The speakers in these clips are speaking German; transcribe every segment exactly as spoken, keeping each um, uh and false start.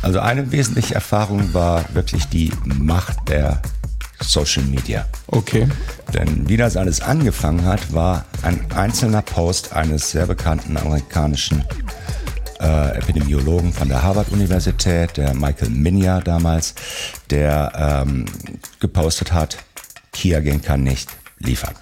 Also eine wesentliche Erfahrung war wirklich die Macht der Social Media. Okay. Denn wie das alles angefangen hat, war ein einzelner Post eines sehr bekannten amerikanischen äh, Epidemiologen von der Harvard-Universität, der Michael Minya damals, der ähm, gepostet hat, Kia-Gen kann nicht liefern.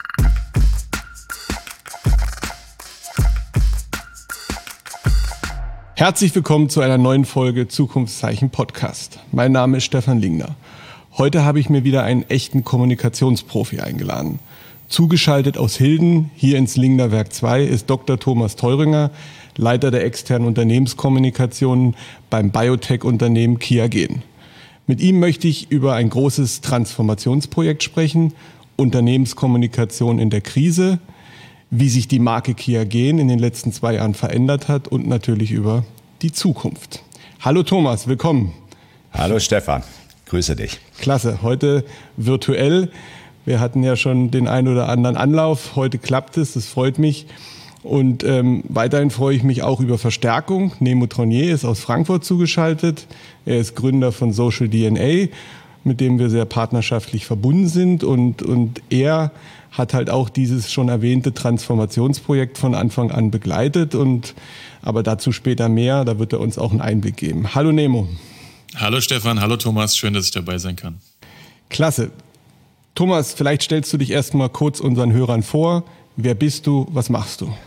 Herzlich willkommen zu einer neuen Folge Zukunftszeichen Podcast. Mein Name ist Stefan Lingner. Heute habe ich mir wieder einen echten Kommunikationsprofi eingeladen. Zugeschaltet aus Hilden, hier ins Lingner Werk zwei, ist Doktor Thomas Theuringer, Leiter der externen Unternehmenskommunikation beim Biotech-Unternehmen Kia-Gen. Mit ihm möchte ich über ein großes Transformationsprojekt sprechen, Unternehmenskommunikation in der Krise, wie sich die Marke Kia-Gen in den letzten zwei Jahren verändert hat und natürlich über die Zukunft. Hallo Thomas, willkommen. Hallo Stefan, grüße dich. Klasse, heute virtuell. Wir hatten ja schon den einen oder anderen Anlauf. Heute klappt es, das freut mich. Und ähm, weiterhin freue ich mich auch über Verstärkung. Nemo Tronier ist aus Frankfurt zugeschaltet. Er ist Gründer von Social D N A, mit dem wir sehr partnerschaftlich verbunden sind. Und, und er hat halt auch dieses schon erwähnte Transformationsprojekt von Anfang an begleitet. Und, aber dazu später mehr, da wird er uns auch einen Einblick geben. Hallo Nemo. Hallo Stefan, hallo Thomas, schön, dass ich dabei sein kann. Klasse. Thomas, vielleicht stellst du dich erstmal kurz unseren Hörern vor. Wer bist du, was machst du?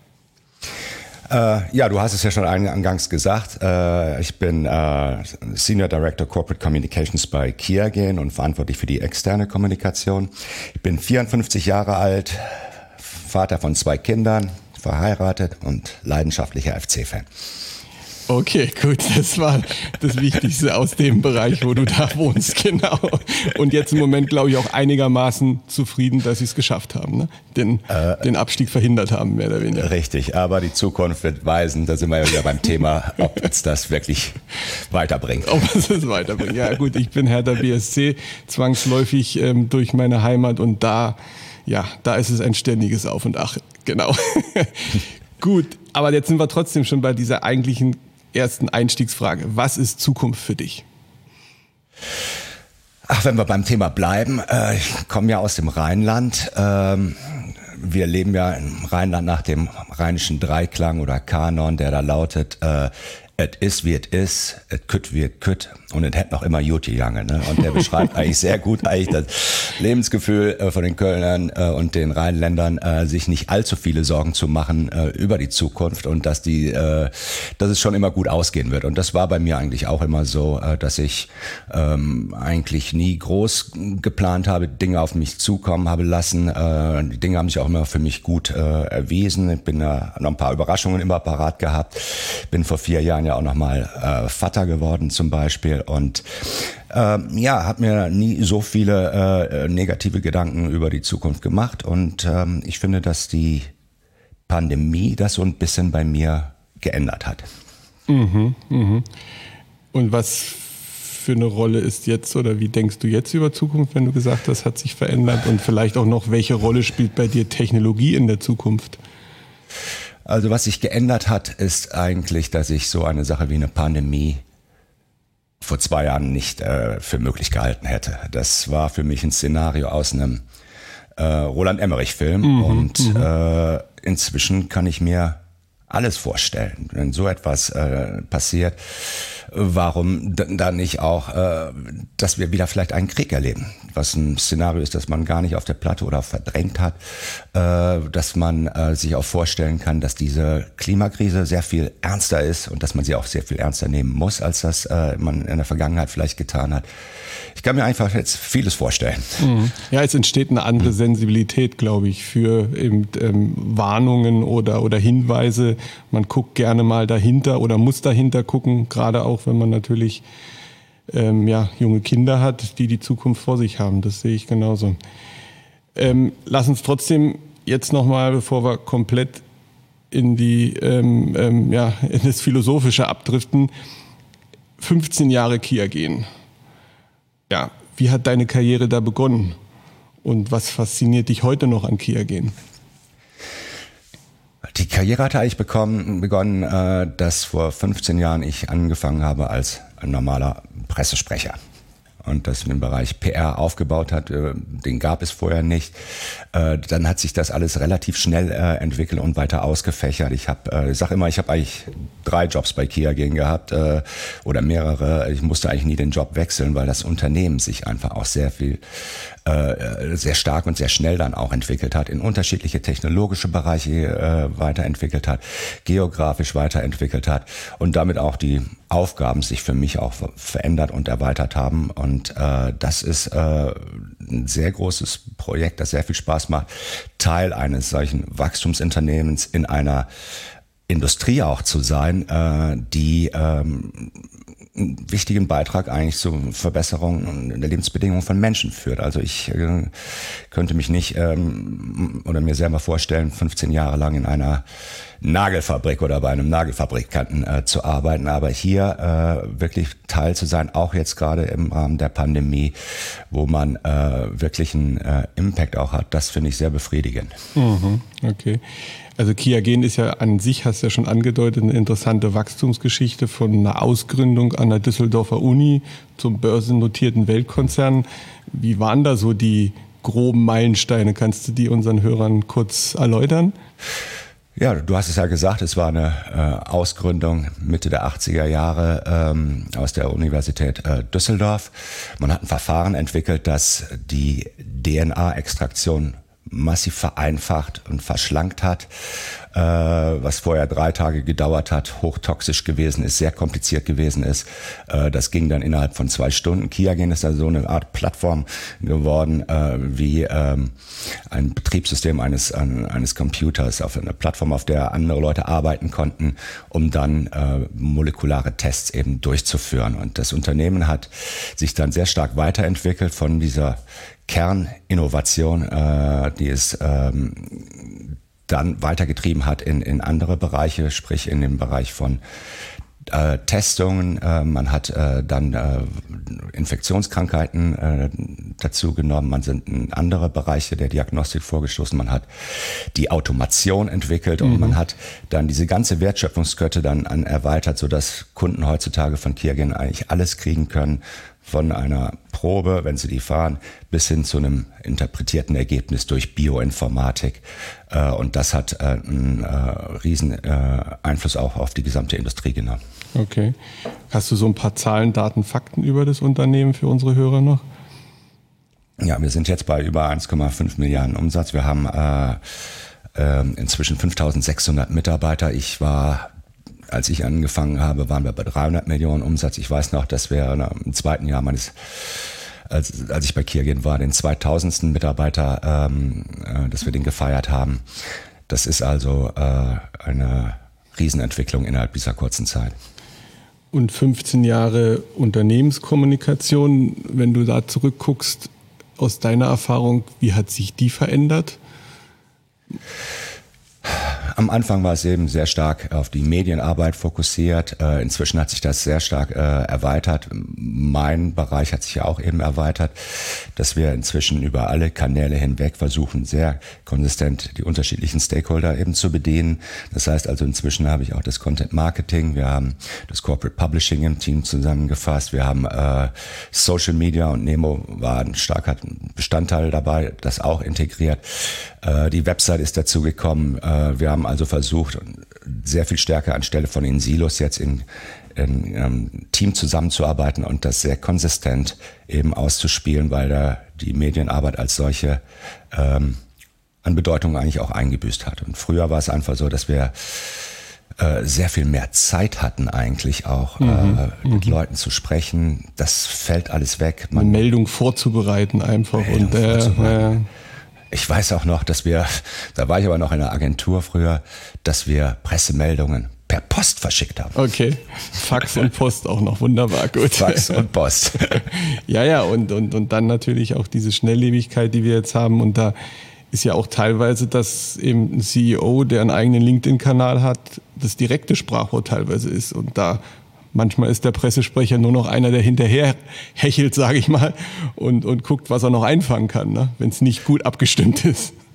Äh, ja, du hast es ja schon eingangs gesagt. Äh, ich bin äh, Senior Director Corporate Communications bei Kia-Gen und verantwortlich für die externe Kommunikation. Ich bin vierundfünfzig Jahre alt, Vater von zwei Kindern, verheiratet und leidenschaftlicher F C-Fan. Okay, gut, das war das Wichtigste aus dem Bereich, wo du da wohnst, genau. Und jetzt im Moment, glaube ich, auch einigermaßen zufrieden, dass sie es geschafft haben, ne? Den, äh, den Abstieg verhindert haben, mehr oder weniger. Richtig, aber die Zukunft wird weisen, da sind wir ja wieder beim Thema, ob es das wirklich weiterbringt. Ob es das weiterbringt, ja gut, ich bin Hertha B S C, zwangsläufig ähm, durch meine Heimat und da, ja, da ist es ein ständiges Auf und Ach, genau. Gut, aber jetzt sind wir trotzdem schon bei dieser eigentlichen ersten Einstiegsfrage. Was ist Zukunft für dich? Ach, wenn wir beim Thema bleiben, äh, ich komme ja aus dem Rheinland. Ähm, wir leben ja im Rheinland nach dem rheinischen Dreiklang oder Kanon, der da lautet, äh, et is wie et is, et kütt wie et kütt und et hätt noch immer gut gegangen. Ne? Und der beschreibt eigentlich sehr gut eigentlich das Lebensgefühl äh, von den Kölnern äh, und den Rheinländern, äh, sich nicht allzu viele Sorgen zu machen äh, über die Zukunft und dass die, äh, dass es schon immer gut ausgehen wird. Und das war bei mir eigentlich auch immer so, äh, dass ich ähm, eigentlich nie groß geplant habe, Dinge auf mich zukommen habe lassen. Äh, die Dinge haben sich auch immer für mich gut äh, erwiesen. Ich bin äh, noch ein paar Überraschungen immer parat gehabt. Bin vor vier Jahren ja auch nochmal äh, Vater geworden zum Beispiel und äh, ja, hat mir nie so viele äh, negative Gedanken über die Zukunft gemacht und ähm, ich finde, dass die Pandemie das so ein bisschen bei mir geändert hat. Mhm, mhm. Und was für eine Rolle ist jetzt oder wie denkst du jetzt über Zukunft, wenn du gesagt hast, hat sich verändert und vielleicht auch noch, welche Rolle spielt bei dir Technologie in der Zukunft? Also was sich geändert hat, ist eigentlich, dass ich so eine Sache wie eine Pandemie vor zwei Jahren nicht äh, für möglich gehalten hätte. Das war für mich ein Szenario aus einem äh, Roland-Emmerich-Film mhm, und mhm. Äh, inzwischen kann ich mir alles vorstellen. Wenn so etwas äh, passiert, warum dann nicht auch, äh, dass wir wieder vielleicht einen Krieg erleben, was ein Szenario ist, das man gar nicht auf der Platte oder verdrängt hat, äh, dass man äh, sich auch vorstellen kann, dass diese Klimakrise sehr viel ernster ist und dass man sie auch sehr viel ernster nehmen muss, als das äh, man in der Vergangenheit vielleicht getan hat. Ich kann mir einfach jetzt vieles vorstellen. Mhm. Ja, es entsteht eine andere Sensibilität, glaube ich, für eben, ähm, Warnungen oder, oder Hinweise. Man guckt gerne mal dahinter oder muss dahinter gucken, gerade auch, wenn man natürlich ähm, ja, junge Kinder hat, die die Zukunft vor sich haben. Das sehe ich genauso. Ähm, lass uns trotzdem jetzt nochmal, bevor wir komplett in, die, ähm, ähm, ja, in das Philosophische abdriften, fünfzehn Jahre Kia-Gen. Ja, wie hat deine Karriere da begonnen? Und was fasziniert dich heute noch an Kia-Gen? Die Karriere hatte eigentlich bekommen, begonnen, äh, dass vor fünfzehn Jahren ich angefangen habe als ein normaler Pressesprecher. Und das in dem Bereich P R aufgebaut hat, äh, den gab es vorher nicht. Äh, dann hat sich das alles relativ schnell äh, entwickelt und weiter ausgefächert. Ich habe, äh, ich sage immer, ich habe eigentlich drei Jobs bei Kiagen gehabt äh, oder mehrere. Ich musste eigentlich nie den Job wechseln, weil das Unternehmen sich einfach auch sehr viel, äh, sehr stark und sehr schnell dann auch entwickelt hat, in unterschiedliche technologische Bereiche äh, weiterentwickelt hat, geografisch weiterentwickelt hat und damit auch die Aufgaben sich für mich auch verändert und erweitert haben. Und äh, das ist äh, ein sehr großes Projekt, das sehr viel Spaß macht, Teil eines solchen Wachstumsunternehmens in einer Industrie auch zu sein, äh, die ähm, einen wichtigen Beitrag eigentlich zur Verbesserung der Lebensbedingungen von Menschen führt. Also ich äh, könnte mich nicht ähm, oder mir selber vorstellen, fünfzehn Jahre lang in einer Nagelfabrik oder bei einem Nagelfabrikanten äh, zu arbeiten, aber hier äh, wirklich Teil zu sein, auch jetzt gerade im Rahmen der Pandemie, wo man äh, wirklich einen äh, Impact auch hat, das finde ich sehr befriedigend. Mhm, okay. Also Kiagen ist ja an sich, hast du ja schon angedeutet, eine interessante Wachstumsgeschichte von einer Ausgründung an der Düsseldorfer Uni zum börsennotierten Weltkonzern. Wie waren da so die groben Meilensteine? Kannst du die unseren Hörern kurz erläutern? Ja, du hast es ja gesagt, es war eine äh, Ausgründung Mitte der achtziger Jahre ähm, aus der Universität äh, Düsseldorf. Man hat ein Verfahren entwickelt, das die D N A-Extraktion massiv vereinfacht und verschlankt hat, äh, was vorher drei Tage gedauert hat, hochtoxisch gewesen ist, sehr kompliziert gewesen ist. Äh, das ging dann innerhalb von zwei Stunden. Kiagen ist also so eine Art Plattform geworden, äh, wie ähm, ein Betriebssystem eines, ein, eines Computers, auf einer Plattform, auf der andere Leute arbeiten konnten, um dann äh, molekulare Tests eben durchzuführen. Und das Unternehmen hat sich dann sehr stark weiterentwickelt von dieser Kerninnovation, äh, die es ähm, dann weitergetrieben hat in, in andere Bereiche, sprich in dem Bereich von äh, Testungen. Äh, man hat äh, dann äh, Infektionskrankheiten äh, dazu genommen. Man sind in andere Bereiche der Diagnostik vorgestoßen. Man hat die Automation entwickelt und mhm. man hat dann diese ganze Wertschöpfungskette dann an erweitert, sodass Kunden heutzutage von Kiagen eigentlich alles kriegen können, von einer Probe, wenn sie die fahren, bis hin zu einem interpretierten Ergebnis durch Bioinformatik. Und das hat einen riesen Einfluss auch auf die gesamte Industrie genommen. Okay. Hast du so ein paar Zahlen, Daten, Fakten über das Unternehmen für unsere Hörer noch? Ja, wir sind jetzt bei über eins Komma fünf Milliarden Umsatz. Wir haben äh, äh, inzwischen fünftausendsechshundert Mitarbeiter. Ich war Als ich angefangen habe, waren wir bei dreihundert Millionen Umsatz. Ich weiß noch, dass wir im zweiten Jahr meines, als, als ich bei Kiagen war, den zweitausendsten Mitarbeiter, ähm, äh, dass wir den gefeiert haben. Das ist also äh, eine Riesenentwicklung innerhalb dieser kurzen Zeit. Und fünfzehn Jahre Unternehmenskommunikation, wenn du da zurückguckst, aus deiner Erfahrung, wie hat sich die verändert? Am Anfang war es eben sehr stark auf die Medienarbeit fokussiert. Äh, inzwischen hat sich das sehr stark äh, erweitert. Mein Bereich hat sich ja auch eben erweitert, dass wir inzwischen über alle Kanäle hinweg versuchen, sehr konsistent die unterschiedlichen Stakeholder eben zu bedienen. Das heißt also, inzwischen habe ich auch das Content Marketing, wir haben das Corporate Publishing im Team zusammengefasst, wir haben äh, Social Media und Nemo war ein starker Bestandteil dabei, das auch integriert. Äh, die Website ist dazu gekommen. Äh, wir haben also versucht, sehr viel stärker anstelle von den Silos jetzt in, in einem Team zusammenzuarbeiten und das sehr konsistent eben auszuspielen, weil da die Medienarbeit als solche ähm, an Bedeutung eigentlich auch eingebüßt hat. Und früher war es einfach so, dass wir äh, sehr viel mehr Zeit hatten eigentlich auch, mhm. äh, mit mhm. Leuten zu sprechen. Das fällt alles weg. Man, Eine Meldung vorzubereiten einfach. Meldung und äh, vorzubereiten. Äh, Ich weiß auch noch, dass wir, da war ich aber noch in einer Agentur früher, dass wir Pressemeldungen per Post verschickt haben. Okay, Fax und Post auch noch, wunderbar, gut. Fax und Post. Ja, ja, und, und, und dann natürlich auch diese Schnelllebigkeit, die wir jetzt haben. Und da ist ja auch teilweise, dass eben ein C E O, der einen eigenen LinkedIn-Kanal hat, das direkte Sprachrohr teilweise ist. Und da manchmal ist der Pressesprecher nur noch einer, der hinterher hechelt, sage ich mal, und, und guckt, was er noch einfangen kann, ne? Wenn es nicht gut abgestimmt ist.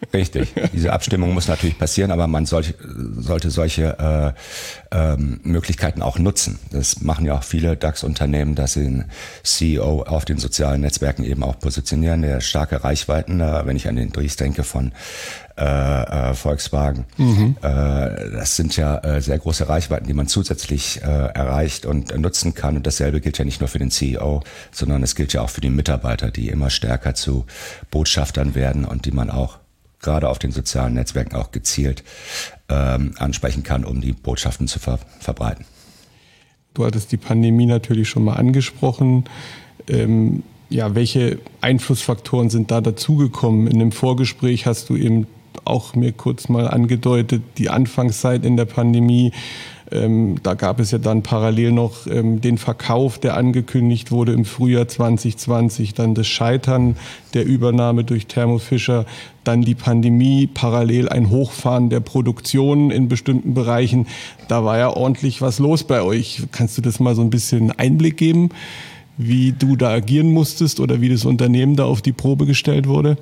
Richtig, diese Abstimmung muss natürlich passieren, aber man soll, sollte solche äh, ähm, Möglichkeiten auch nutzen. Das machen ja auch viele DAX-Unternehmen, dass sie einen C E O auf den sozialen Netzwerken eben auch positionieren, der starke Reichweiten, äh, wenn ich an den Dries denke von äh, äh, Volkswagen, mhm. äh, das sind ja äh, sehr große Reichweiten, die man zusätzlich äh, erreicht und äh, nutzen kann. Und dasselbe gilt ja nicht nur für den C E O, sondern es gilt ja auch für die Mitarbeiter, die immer stärker zu Botschaftern werden und die man auch gerade auf den sozialen Netzwerken auch gezielt ähm, ansprechen kann, um die Botschaften zu ver- verbreiten. Du hattest die Pandemie natürlich schon mal angesprochen. Ähm, ja, welche Einflussfaktoren sind da dazugekommen? In dem Vorgespräch hast du eben auch mir kurz mal angedeutet, die Anfangszeit in der Pandemie. Ähm, da gab es ja dann parallel noch ähm, den Verkauf, der angekündigt wurde im Frühjahr zwanzig zwanzig, dann das Scheitern der Übernahme durch Thermo Fisher, dann die Pandemie, parallel ein Hochfahren der Produktion in bestimmten Bereichen. Da war ja ordentlich was los bei euch. Kannst du das mal so ein bisschen Einblick geben, wie du da agieren musstest oder wie das Unternehmen da auf die Probe gestellt wurde?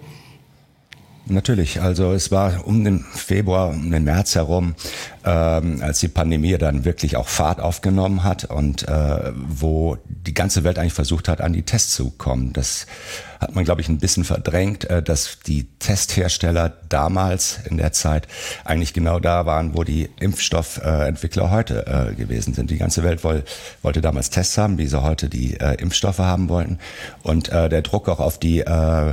Natürlich, also es war um den Februar, um den März herum, ähm, als die Pandemie dann wirklich auch Fahrt aufgenommen hat und äh, wo die ganze Welt eigentlich versucht hat, an die Tests zu kommen. Das hat man, glaube ich, ein bisschen verdrängt, äh, dass die Testhersteller damals in der Zeit eigentlich genau da waren, wo die Impfstoffentwickler äh, heute äh, gewesen sind. Die ganze Welt woll, wollte damals Tests haben, wie sie heute die äh, Impfstoffe haben wollten. Und äh, der Druck auch auf die äh,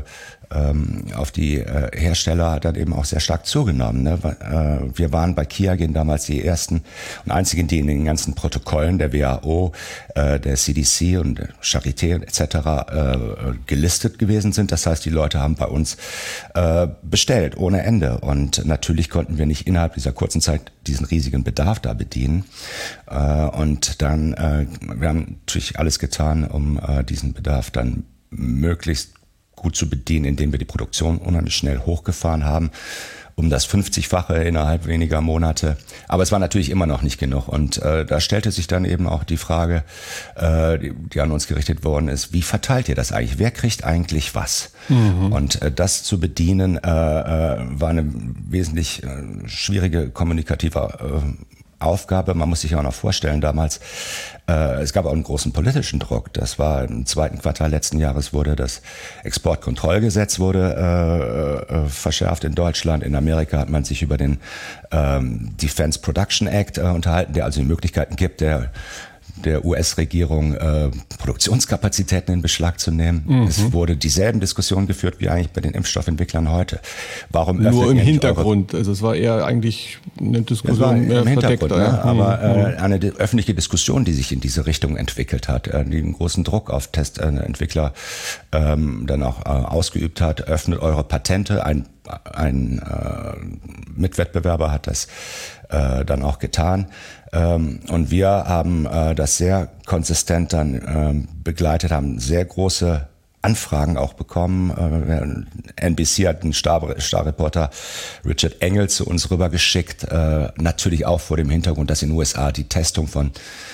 auf die äh, Hersteller hat dann eben auch sehr stark zugenommen. Ne? Äh, wir waren bei QIAGEN damals die ersten und einzigen, die in den ganzen Protokollen der W H O, äh, der C D C und Charité und et cetera äh, gelistet gewesen sind. Das heißt, die Leute haben bei uns äh, bestellt ohne Ende. Und natürlich konnten wir nicht innerhalb dieser kurzen Zeit diesen riesigen Bedarf da bedienen. Äh, und dann, äh, wir haben natürlich alles getan, um äh, diesen Bedarf dann möglichst gut zu bedienen, indem wir die Produktion unheimlich schnell hochgefahren haben, um das fünfzigfache innerhalb weniger Monate. Aber es war natürlich immer noch nicht genug. Und äh, da stellte sich dann eben auch die Frage, äh, die, die an uns gerichtet worden ist, wie verteilt ihr das eigentlich? Wer kriegt eigentlich was? Mhm. Und äh, das zu bedienen, äh, äh, war eine wesentlich äh, schwierige kommunikative äh, Aufgabe. Man muss sich auch noch vorstellen, damals, äh, es gab auch einen großen politischen Druck. Das war im zweiten Quartal letzten Jahres wurde das Exportkontrollgesetz wurde äh, äh, verschärft in Deutschland. In Amerika hat man sich über den ähm, Defense Production Act äh, unterhalten, der also die Möglichkeiten gibt, der der U S-Regierung äh, Produktionskapazitäten in Beschlag zu nehmen. Mhm. Es wurde dieselben Diskussionen geführt wie eigentlich bei den Impfstoffentwicklern heute. Warum Nur im Hintergrund, also es war eher eigentlich eine Diskussion mehr im Hintergrund, ja. ne? Aber äh, eine öffentliche Diskussion, die sich in diese Richtung entwickelt hat, äh, die einen großen Druck auf Testentwickler äh, ähm, dann auch äh, ausgeübt hat, öffnet eure Patente. Ein Ein äh, Mitwettbewerber hat das äh, dann auch getan. Ähm, und wir haben äh, das sehr konsistent dann äh, begleitet, haben sehr große Anfragen auch bekommen. Äh, N B C hat einen Star- Starreporter Richard Engel zu uns rübergeschickt. Äh, natürlich auch vor dem Hintergrund, dass in den U S A die Testung von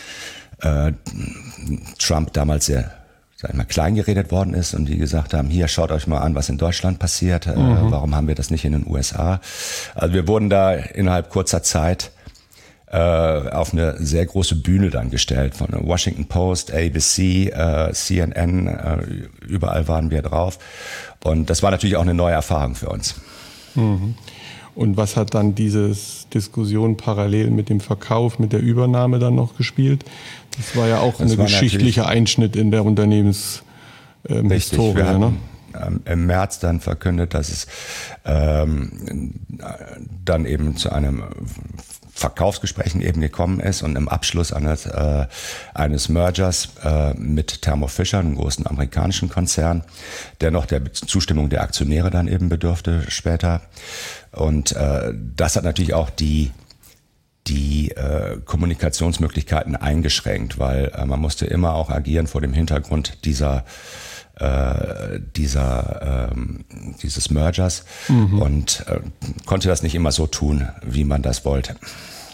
äh, Trump damals sehr sag ich mal, klein geredet worden ist und die gesagt haben, hier, schaut euch mal an, was in Deutschland passiert, mhm. äh, warum haben wir das nicht in den U S A? Also wir wurden da innerhalb kurzer Zeit äh, auf eine sehr große Bühne dann gestellt, von Washington Post, A B C, äh, C N N, äh, überall waren wir drauf und das war natürlich auch eine neue Erfahrung für uns. Mhm. Und was hat dann diese Diskussion parallel mit dem Verkauf, mit der Übernahme dann noch gespielt? Das war ja auch ein geschichtlicher Einschnitt in der Unternehmenshistorie. Ähm, Historie, wir hatten, ne? ähm, im März dann verkündet, dass es ähm, dann eben zu einem Verkaufsgesprächen eben gekommen ist und im Abschluss eines, äh, eines Mergers äh, mit Thermo Fisher, einem großen amerikanischen Konzern, der noch der Zustimmung der Aktionäre dann eben bedurfte später. Und äh, das hat natürlich auch die die äh, Kommunikationsmöglichkeiten eingeschränkt, weil äh, man musste immer auch agieren vor dem Hintergrund dieser äh, dieser ähm, dieses Mergers mhm. und äh, konnte das nicht immer so tun, wie man das wollte.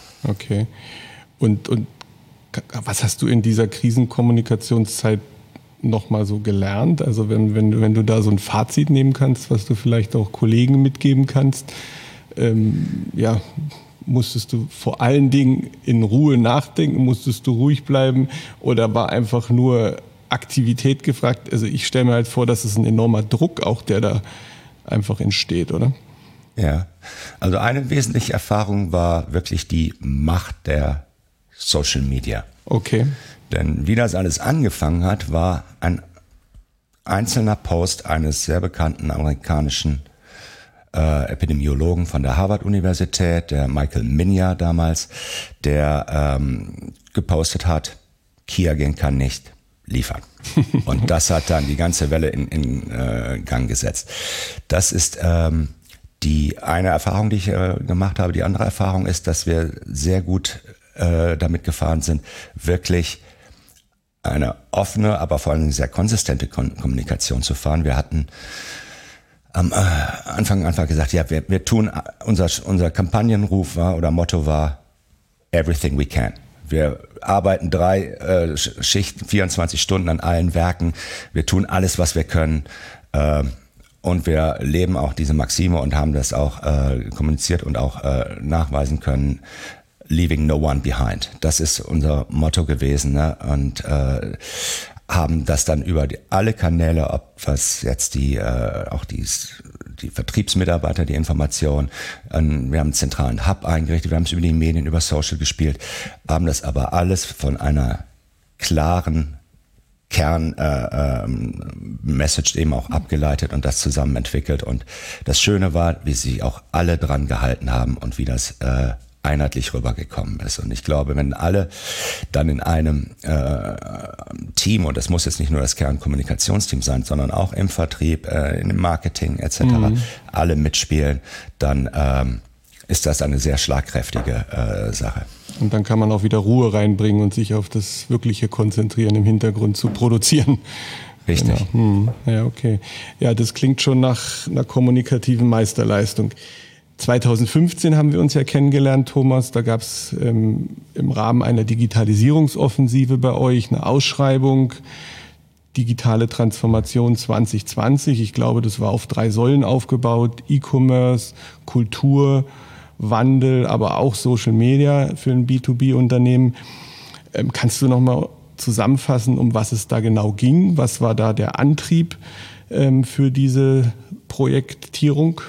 Okay. Und und was hast du in dieser Krisenkommunikationszeit nochmal so gelernt? Also wenn, wenn, du, wenn du da so ein Fazit nehmen kannst, was du vielleicht auch Kollegen mitgeben kannst, ähm, ja, musstest du vor allen Dingen in Ruhe nachdenken, musstest du ruhig bleiben oder war einfach nur Aktivität gefragt? Also ich stelle mir halt vor, dass es ein enormer Druck auch, der da einfach entsteht, oder? Ja, also eine wesentliche Erfahrung war wirklich die Macht der Social Media. Okay. Denn wie das alles angefangen hat, war ein einzelner Post eines sehr bekannten amerikanischen äh, Epidemiologen von der Harvard-Universität, der Michael Minya damals, der ähm, gepostet hat, Kia-Gang kann nicht liefern. Und das hat dann die ganze Welle in, in äh, Gang gesetzt. Das ist ähm, die eine Erfahrung, die ich äh, gemacht habe. Die andere Erfahrung ist, dass wir sehr gut äh, damit gefahren sind, wirklich eine offene, aber vor allem sehr konsistente Kon- Kommunikation zu fahren. Wir hatten am äh, Anfang einfach gesagt, ja, wir, wir tun, unser, unser Kampagnenruf war oder Motto war Everything we can. Wir arbeiten drei äh, Schichten, vierundzwanzig Stunden an allen Werken. Wir tun alles, was wir können. Äh, und wir leben auch diese Maxime und haben das auch äh, kommuniziert und auch äh, nachweisen können. Leaving no one behind. Das ist unser Motto gewesen, ne? Und äh, haben das dann über die, alle Kanäle, ob was jetzt die äh, auch die, die Vertriebsmitarbeiter, die Information, äh, wir haben einen zentralen Hub eingerichtet, wir haben es über die Medien, über Social gespielt, haben das aber alles von einer klaren Kern-Message äh, äh, eben auch abgeleitet und das zusammen entwickelt. Und das Schöne war, wie sie auch alle dran gehalten haben und wie das äh, einheitlich rübergekommen ist. Und ich glaube, wenn alle dann in einem äh, Team, und das muss jetzt nicht nur das Kernkommunikationsteam sein, sondern auch im Vertrieb, äh, im Marketing et cetera, mhm. alle mitspielen, dann ähm, ist das eine sehr schlagkräftige äh, Sache. Und dann kann man auch wieder Ruhe reinbringen und sich auf das Wirkliche konzentrieren, im Hintergrund zu produzieren. Richtig. Genau. Hm. Ja, okay. Ja, das klingt schon nach einer kommunikativen Meisterleistung. zweitausendfünfzehn haben wir uns ja kennengelernt, Thomas. Da gab es ähm, im Rahmen einer Digitalisierungsoffensive bei euch eine Ausschreibung, digitale Transformation zwanzig zwanzig. Ich glaube, das war auf drei Säulen aufgebaut: E-Commerce, Kultur, Wandel, aber auch Social Media für ein B zwei B-Unternehmen. Ähm, kannst du noch mal zusammenfassen, um was es da genau ging? Was war da der Antrieb ähm, für diese Projektierung?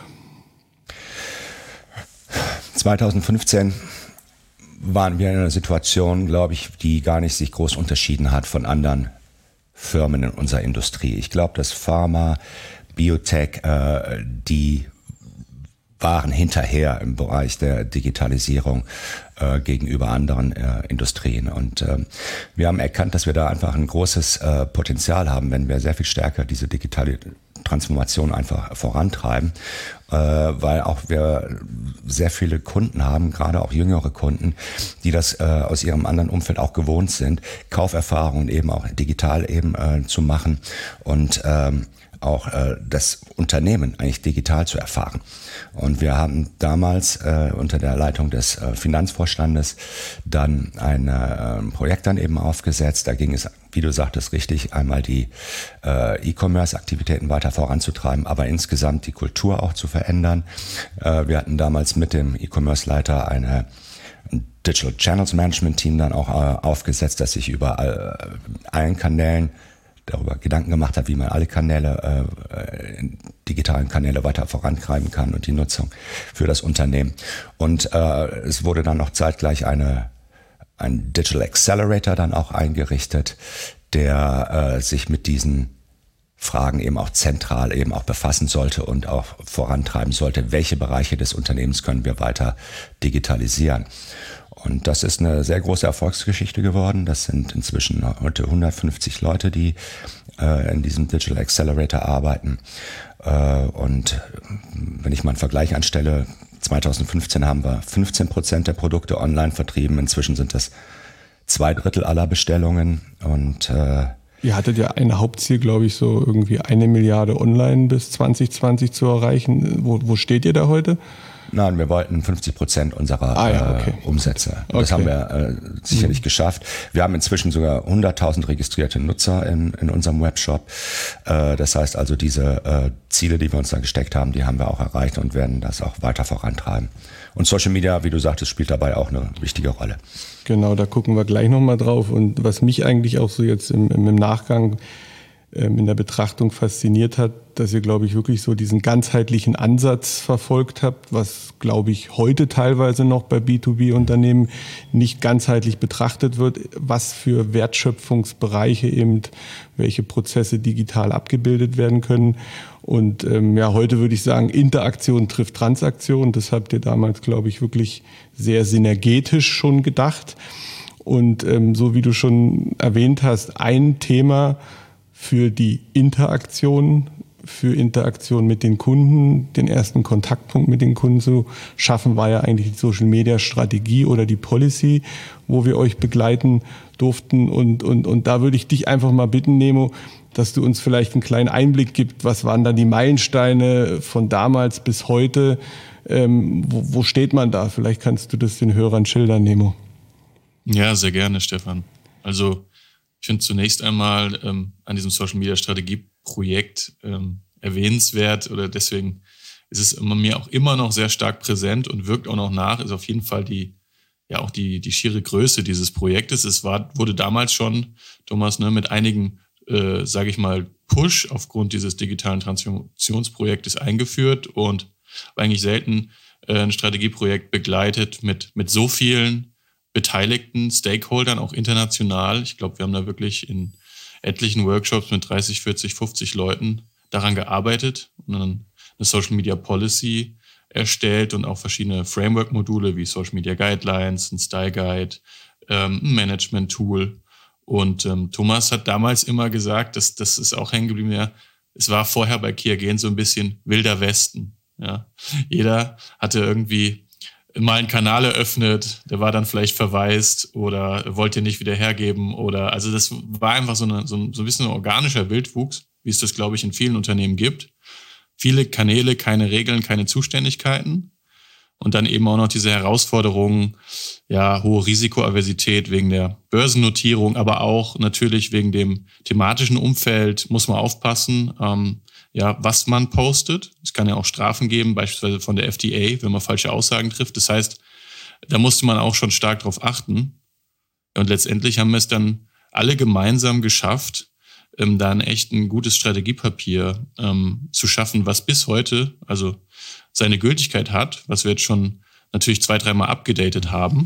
zweitausendfünfzehn waren wir in einer Situation, glaube ich, die gar nicht sich groß unterschieden hat von anderen Firmen in unserer Industrie. Ich glaube, dass Pharma, Biotech, äh, die waren hinterher im Bereich der Digitalisierung äh, gegenüber anderen äh, Industrien. Und äh, wir haben erkannt, dass wir da einfach ein großes äh, Potenzial haben, wenn wir sehr viel stärker diese digitale Transformation einfach vorantreiben, äh, weil auch wir sehr viele Kunden haben, gerade auch jüngere Kunden, die das äh, aus ihrem anderen Umfeld auch gewohnt sind, Kauferfahrungen eben auch digital eben äh, zu machen und ähm, auch äh, das Unternehmen eigentlich digital zu erfahren. Und wir haben damals äh, unter der Leitung des äh, Finanzvorstandes dann ein äh, Projekt dann eben aufgesetzt. Da ging es, wie du sagtest, richtig, einmal die äh, E-Commerce-Aktivitäten weiter voranzutreiben, aber insgesamt die Kultur auch zu verändern. Äh, wir hatten damals mit dem E-Commerce-Leiter eine Digital Channels Management Team dann auch äh, aufgesetzt, das sich über äh, allen Kanälen darüber Gedanken gemacht hat, wie man alle Kanäle, äh, digitalen Kanäle weiter vorantreiben kann und die Nutzung für das Unternehmen. Und äh, es wurde dann noch zeitgleich eine, ein Digital Accelerator dann auch eingerichtet, der äh, sich mit diesen Fragen eben auch zentral eben auch befassen sollte und auch vorantreiben sollte, welche Bereiche des Unternehmens können wir weiter digitalisieren. Und das ist eine sehr große Erfolgsgeschichte geworden. Das sind inzwischen heute hundertfünfzig Leute, die äh, in diesem Digital Accelerator arbeiten. Äh, und wenn ich mal einen Vergleich anstelle, zweitausendfünfzehn haben wir fünfzehn Prozent der Produkte online vertrieben. Inzwischen sind das zwei Drittel aller Bestellungen. Und äh, ihr hattet ja ein Hauptziel, glaube ich, so irgendwie eine Milliarde online bis zwanzig zwanzig zu erreichen. Wo, wo steht ihr da heute? Nein, wir wollten fünfzig Prozent unserer ah, ja, okay. äh, Umsätze. Okay. Das haben wir äh, sicherlich mhm. geschafft. Wir haben inzwischen sogar hunderttausend registrierte Nutzer in, in unserem Webshop. Äh, das heißt also, diese äh, Ziele, die wir uns da gesteckt haben, die haben wir auch erreicht und werden das auch weiter vorantreiben. Und Social Media, wie du sagtest, spielt dabei auch eine wichtige Rolle. Genau, da gucken wir gleich nochmal drauf. Und was mich eigentlich auch so jetzt im, im Nachgang ähm, in der Betrachtung fasziniert hat, dass ihr, glaube ich, wirklich so diesen ganzheitlichen Ansatz verfolgt habt, was, glaube ich, heute teilweise noch bei B zwei B-Unternehmen nicht ganzheitlich betrachtet wird, was für Wertschöpfungsbereiche eben, welche Prozesse digital abgebildet werden können. Und ähm, ja, heute würde ich sagen, Interaktion trifft Transaktion. Das habt ihr damals, glaube ich, wirklich sehr synergetisch schon gedacht. Und ähm, so wie du schon erwähnt hast, ein Thema für die Interaktion, für Interaktion mit den Kunden, den ersten Kontaktpunkt mit den Kunden zu schaffen, war ja eigentlich die Social-Media-Strategie oder die Policy, wo wir euch begleiten durften. Und, und, und da würde ich dich einfach mal bitten, Nemo, dass du uns vielleicht einen kleinen Einblick gibst, was waren da die Meilensteine von damals bis heute, ähm, wo, wo steht man da? Vielleicht kannst du das den Hörern schildern, Nemo. Ja, sehr gerne, Stefan. Also ich finde zunächst einmal ähm, an diesem Social-Media-Strategie-Projekt ähm, erwähnenswert oder deswegen ist es immer, mir auch immer noch sehr stark präsent und wirkt auch noch nach, ist auf jeden Fall die ja auch die die schiere Größe dieses Projektes. Es war wurde damals schon, Thomas, ne, mit einigen Äh, sage ich mal, Push aufgrund dieses digitalen Transformationsprojektes eingeführt und eigentlich selten äh, ein Strategieprojekt begleitet mit mit so vielen beteiligten Stakeholdern, auch international. Ich glaube, wir haben da wirklich in etlichen Workshops mit dreißig, vierzig, fünfzig Leuten daran gearbeitet und dann eine Social Media Policy erstellt und auch verschiedene Framework-Module wie Social Media Guidelines, ein Style Guide, ähm, ein Management-Tool. Und ähm, Thomas hat damals immer gesagt, dass das ist auch hängen geblieben, ja, es war vorher bei Kiagen so ein bisschen wilder Westen. Ja. Jeder hatte irgendwie mal einen Kanal eröffnet, der war dann vielleicht verwaist oder wollte nicht wieder hergeben. Oder also das war einfach so, eine, so, ein, so ein bisschen ein organischer Wildwuchs, wie es das, glaube ich, in vielen Unternehmen gibt. Viele Kanäle, keine Regeln, keine Zuständigkeiten. Und dann eben auch noch diese Herausforderungen, ja, hohe Risikoaversität wegen der Börsennotierung, aber auch natürlich wegen dem thematischen Umfeld muss man aufpassen, ähm, ja, was man postet. Es kann ja auch Strafen geben, beispielsweise von der F D A, wenn man falsche Aussagen trifft. Das heißt, da musste man auch schon stark drauf achten. Und letztendlich haben wir es dann alle gemeinsam geschafft, ähm, da ein echt ein gutes Strategiepapier ähm, zu schaffen, was bis heute, also seine Gültigkeit hat, was wir jetzt schon natürlich zwei, dreimal abgedatet haben.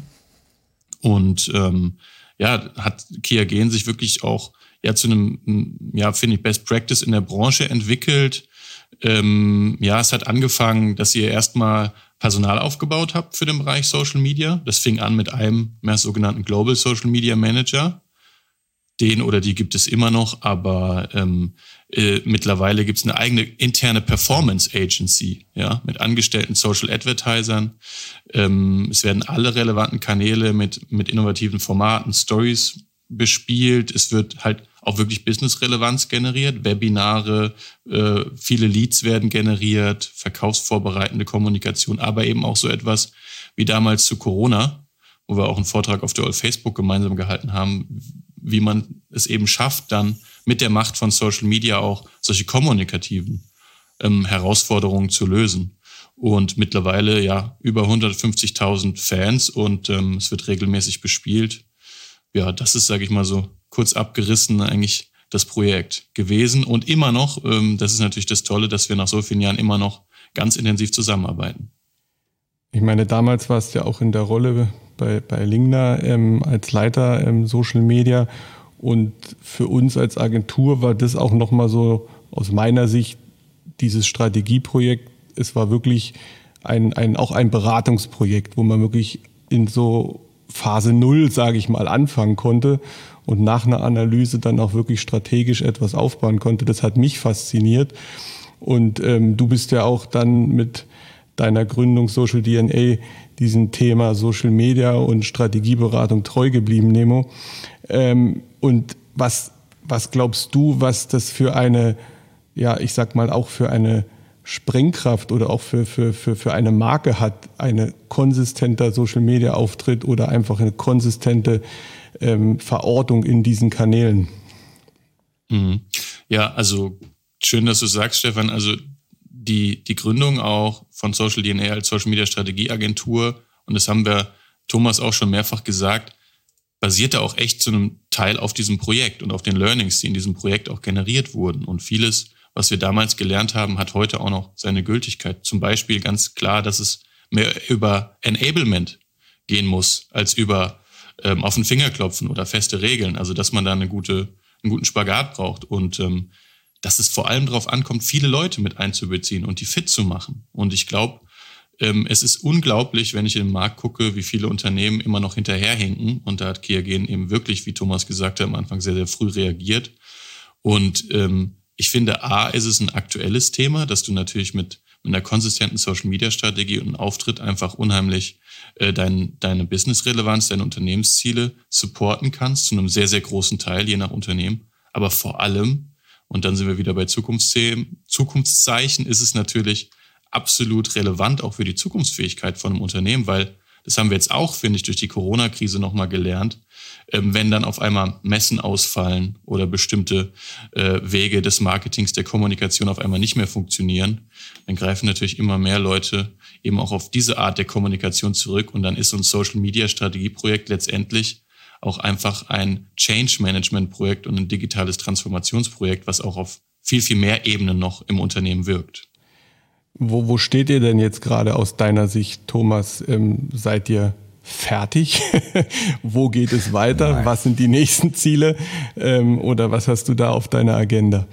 Und ähm, ja, hat Kiagen sich wirklich auch ja zu einem, ja, finde ich, Best Practice in der Branche entwickelt. Ähm, ja, es hat angefangen, dass ihr erstmal Personal aufgebaut habt für den Bereich Social Media. Das fing an mit einem mehr sogenannten Global Social Media Manager. Den oder die gibt es immer noch, aber ähm, äh, mittlerweile gibt es eine eigene interne Performance Agency, ja, mit angestellten Social Advertisern. Ähm, es werden alle relevanten Kanäle mit mit innovativen Formaten, Stories bespielt. Es wird halt auch wirklich Business-Relevanz generiert, Webinare, äh, viele Leads werden generiert, verkaufsvorbereitende Kommunikation, aber eben auch so etwas wie damals zu Corona, wo wir auch einen Vortrag auf der All Facebook gemeinsam gehalten haben, wie man es eben schafft, dann mit der Macht von Social Media auch solche kommunikativen ähm, Herausforderungen zu lösen. Und mittlerweile ja über hundertfünfzigtausend Fans und ähm, es wird regelmäßig bespielt. Ja, das ist, sage ich mal so, kurz abgerissen eigentlich das Projekt gewesen und immer noch, ähm, das ist natürlich das Tolle, dass wir nach so vielen Jahren immer noch ganz intensiv zusammenarbeiten. Ich meine, damals warst du ja auch in der Rolle bei, bei Lingner ähm, als Leiter ähm, Social Media und für uns als Agentur war das auch nochmal so aus meiner Sicht dieses Strategieprojekt. Es war wirklich ein, ein, auch ein Beratungsprojekt, wo man wirklich in so Phase Null, sage ich mal, anfangen konnte und nach einer Analyse dann auch wirklich strategisch etwas aufbauen konnte. Das hat mich fasziniert und ähm, du bist ja auch dann mit deiner Gründung Social D N A diesem Thema Social Media und Strategieberatung treu geblieben, Nemo. Ähm, und was, was glaubst du, was das für eine, ja, ich sag mal auch für eine Sprengkraft oder auch für, für, für, für eine Marke hat, eine konsistenter Social-Media-Auftritt oder einfach eine konsistente ähm, Verortung in diesen Kanälen? Mhm. Ja, also schön, dass du sagst, Stefan. Also die, die Gründung auch von Social D N A als Social-Media-Strategieagentur, und das haben wir Thomas auch schon mehrfach gesagt, basierte auch echt zu einem Teil auf diesem Projekt und auf den Learnings, die in diesem Projekt auch generiert wurden. Und vieles, was wir damals gelernt haben, hat heute auch noch seine Gültigkeit. Zum Beispiel ganz klar, dass es mehr über Enablement gehen muss, als über ähm, auf den Finger klopfen oder feste Regeln. Also dass man da eine gute, einen guten Spagat braucht und ähm, dass es vor allem darauf ankommt, viele Leute mit einzubeziehen und die fit zu machen. Und ich glaube, ähm, es ist unglaublich, wenn ich in den Markt gucke, wie viele Unternehmen immer noch hinterherhinken. Und da hat Kiagen eben wirklich, wie Thomas gesagt hat, am Anfang sehr, sehr früh reagiert. Und ähm, ich finde, A, ist es ein aktuelles Thema, dass du natürlich mit, mit einer konsistenten Social-Media-Strategie und einem Auftritt einfach unheimlich äh, dein, deine Business-Relevanz, deine Unternehmensziele supporten kannst, zu einem sehr, sehr großen Teil, je nach Unternehmen. Aber vor allem, und dann sind wir wieder bei Zukunftsthemen, Zukunftszeichen, ist es natürlich absolut relevant auch für die Zukunftsfähigkeit von einem Unternehmen, weil das haben wir jetzt auch, finde ich, durch die Corona-Krise nochmal gelernt. Ähm, wenn dann auf einmal Messen ausfallen oder bestimmte äh, Wege des Marketings, der Kommunikation auf einmal nicht mehr funktionieren, dann greifen natürlich immer mehr Leute eben auch auf diese Art der Kommunikation zurück. Und dann ist so ein Social-Media-Strategieprojekt letztendlich auch einfach ein Change-Management-Projekt und ein digitales Transformationsprojekt, was auch auf viel, viel mehr Ebenen noch im Unternehmen wirkt. Wo, wo steht ihr denn jetzt gerade aus deiner Sicht, Thomas? Ähm, seid ihr fertig? Wo geht es weiter? Nein. Was sind die nächsten Ziele? Ähm, oder was hast du da auf deiner Agenda?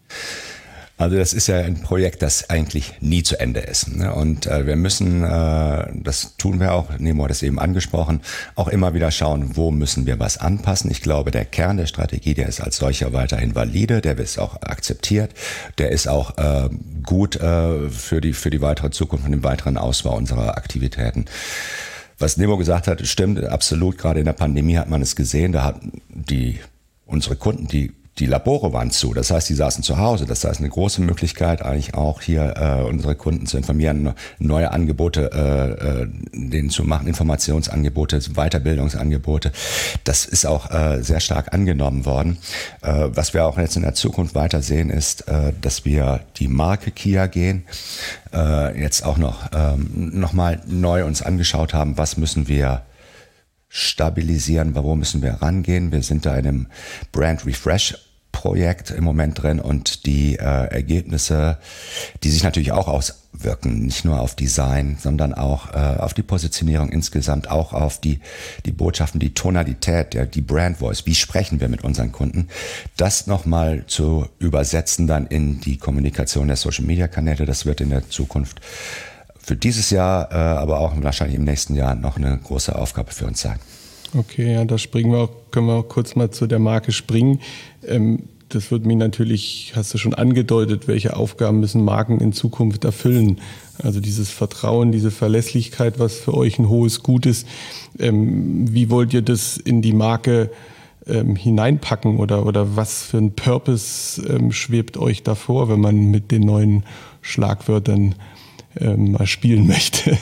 Also das ist ja ein Projekt, das eigentlich nie zu Ende ist. Ne? Und äh, wir müssen, äh, das tun wir auch, Nemo hat es eben angesprochen, auch immer wieder schauen, wo müssen wir was anpassen. Ich glaube, der Kern der Strategie, der ist als solcher weiterhin valide, der ist auch akzeptiert, der ist auch äh, gut äh, für die, für die weitere Zukunft und den weiteren Ausbau unserer Aktivitäten. Was Nemo gesagt hat, stimmt absolut. Gerade in der Pandemie hat man es gesehen, da hatten die, unsere Kunden, die Die Labore waren zu, das heißt, die saßen zu Hause. Das heißt, eine große Möglichkeit, eigentlich auch hier äh, unsere Kunden zu informieren, neue Angebote äh, denen zu machen, Informationsangebote, Weiterbildungsangebote. Das ist auch äh, sehr stark angenommen worden. Äh, was wir auch jetzt in der Zukunft weiter sehen, ist, äh, dass wir die Marke Kiagen äh, jetzt auch noch, ähm, noch mal neu uns angeschaut haben, was müssen wir stabilisieren, wo müssen wir rangehen. Wir sind da in einem Brand Refresh Projekt im Moment drin und die äh, Ergebnisse, die sich natürlich auch auswirken, nicht nur auf Design, sondern auch äh, auf die Positionierung insgesamt, auch auf die die Botschaften, die Tonalität, der, die Brand Voice, wie sprechen wir mit unseren Kunden, das nochmal zu übersetzen dann in die Kommunikation der Social Media Kanäle, das wird in der Zukunft für dieses Jahr, äh, aber auch wahrscheinlich im nächsten Jahr noch eine große Aufgabe für uns sein. Okay, ja, da springen wir auch, können wir auch kurz mal zu der Marke springen. Ähm, das wird mich natürlich, hast du schon angedeutet, welche Aufgaben müssen Marken in Zukunft erfüllen? Also dieses Vertrauen, diese Verlässlichkeit, was für euch ein hohes Gut ist. Ähm, wie wollt ihr das in die Marke ähm, hineinpacken oder, oder was für ein Purpose ähm, schwebt euch davor, wenn man mit den neuen Schlagwörtern ähm, mal spielen möchte?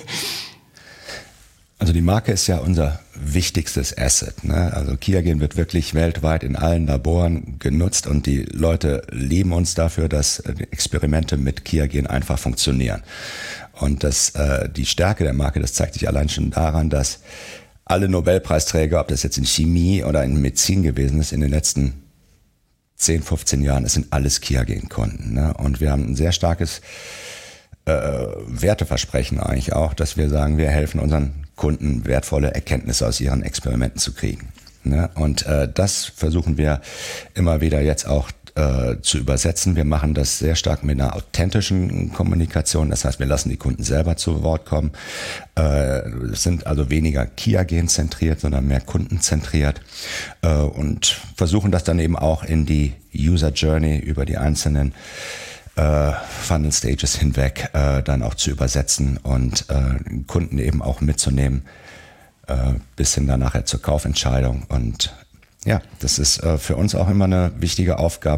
Also die Marke ist ja unser wichtigstes Asset. Ne? Also Kiagen wird wirklich weltweit in allen Laboren genutzt und die Leute lieben uns dafür, dass Experimente mit Kiagen einfach funktionieren. Und das, äh, die Stärke der Marke, das zeigt sich allein schon daran, dass alle Nobelpreisträger, ob das jetzt in Chemie oder in Medizin gewesen ist, in den letzten zehn, fünfzehn Jahren, es sind alles Kiagen-Kunden. Ne? Und wir haben ein sehr starkes äh, Werteversprechen eigentlich auch, dass wir sagen, wir helfen unseren Kunden wertvolle Erkenntnisse aus ihren Experimenten zu kriegen. Ne? Und äh, das versuchen wir immer wieder jetzt auch äh, zu übersetzen. Wir machen das sehr stark mit einer authentischen Kommunikation. Das heißt, wir lassen die Kunden selber zu Wort kommen. Äh, sind also weniger Kiagen zentriert, sondern mehr kundenzentriert äh, und versuchen das dann eben auch in die User Journey über die einzelnen Uh, Funnel Stages hinweg uh, dann auch zu übersetzen und uh, Kunden eben auch mitzunehmen uh, bis hin dann nachher zur Kaufentscheidung. Und ja, das ist uh, für uns auch immer eine wichtige Aufgabe,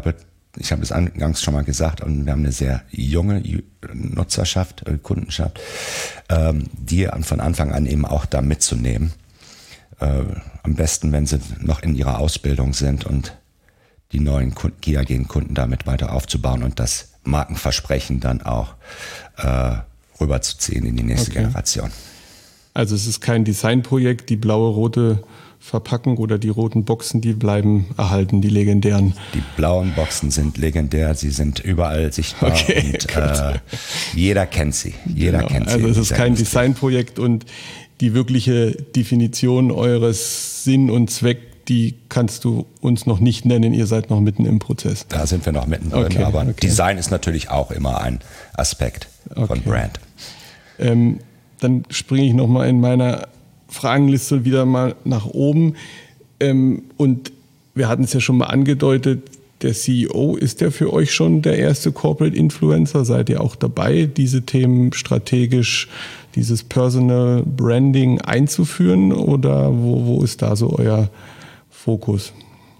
ich habe es angangs schon mal gesagt, und wir haben eine sehr junge Nutzerschaft, Kundenschaft, ähm, die von Anfang an eben auch da mitzunehmen. Äh, am besten, wenn sie noch in ihrer Ausbildung sind und die neuen Kia-Gen-Kunden damit weiter aufzubauen und das Markenversprechen dann auch äh, rüberzuziehen in die nächste okay. Generation. Also es ist kein Designprojekt, die blaue, rote Verpackung oder die roten Boxen, die bleiben erhalten, die legendären. Die blauen Boxen sind legendär, sie sind überall sichtbar okay, und äh, jeder kennt sie. Jeder genau. kennt sie. Also es ist kein Designprojekt und die wirkliche Definition eures Sinn und Zweck, die kannst du uns noch nicht nennen, ihr seid noch mitten im Prozess. Da sind wir noch mittendrin, okay, aber okay. Design ist natürlich auch immer ein Aspekt okay. von Brand. Ähm, dann springe ich nochmal in meiner Fragenliste wieder mal nach oben. Ähm, und wir hatten es ja schon mal angedeutet, der C E O, ist der für euch schon der erste Corporate Influencer? Seid ihr auch dabei, diese Themen strategisch, dieses Personal Branding einzuführen? Oder wo, wo ist da so euer Fokus?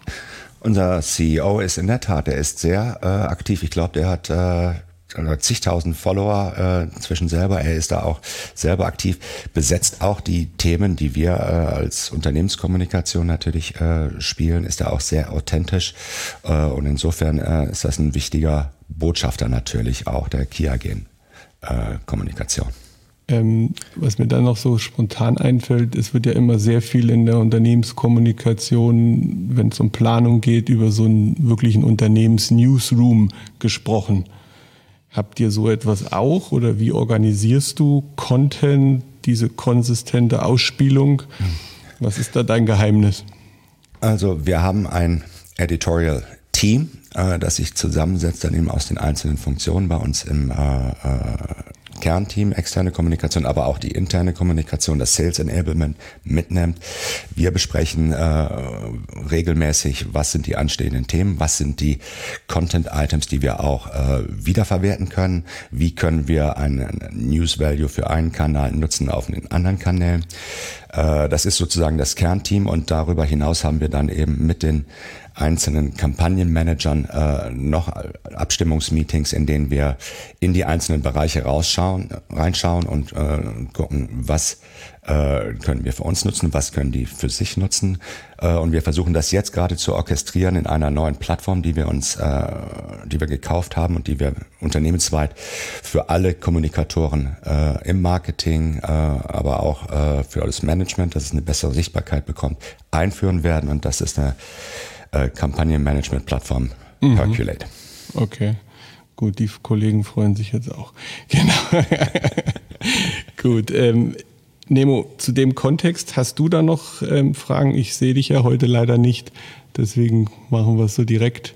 Unser C E O ist in der Tat, der ist sehr äh, aktiv. Ich glaube, der hat äh, zigtausend Follower äh, zwischen selber. Er ist da auch selber aktiv, besetzt auch die Themen, die wir äh, als Unternehmenskommunikation natürlich äh, spielen, ist da auch sehr authentisch äh, und insofern äh, ist das ein wichtiger Botschafter natürlich auch der Kia-Gen-Kommunikation. Ähm, was mir dann noch so spontan einfällt, es wird ja immer sehr viel in der Unternehmenskommunikation, wenn es um Planung geht, über so einen wirklichen Unternehmens-Newsroom gesprochen. Habt ihr so etwas auch oder wie organisierst du Content, diese konsistente Ausspielung? Was ist da dein Geheimnis? Also wir haben ein Editorial-Team, äh, das sich zusammensetzt dann eben aus den einzelnen Funktionen bei uns im äh, äh, Kernteam, externe Kommunikation, aber auch die interne Kommunikation, das Sales Enablement mitnimmt. Wir besprechen äh, regelmäßig, was sind die anstehenden Themen, was sind die Content-Items, die wir auch äh, wiederverwerten können, wie können wir einen News-Value für einen Kanal nutzen auf den anderen Kanälen. Äh, das ist sozusagen das Kernteam und darüber hinaus haben wir dann eben mit den einzelnen Kampagnenmanagern äh, noch Abstimmungsmeetings, in denen wir in die einzelnen Bereiche rausschauen, reinschauen und äh, gucken, was äh, können wir für uns nutzen, was können die für sich nutzen. Äh, und wir versuchen das jetzt gerade zu orchestrieren in einer neuen Plattform, die wir uns, äh, die wir gekauft haben und die wir unternehmensweit für alle Kommunikatoren äh, im Marketing, äh, aber auch äh, für das Management, dass es eine bessere Sichtbarkeit bekommt, einführen werden. Und das ist eine Äh, Kampagnenmanagement-Plattform mhm. Percolate. Okay, gut, die Kollegen freuen sich jetzt auch. Genau. Gut, ähm, Nemo, zu dem Kontext hast du da noch ähm, Fragen? Ich sehe dich ja heute leider nicht, deswegen machen wir es so direkt.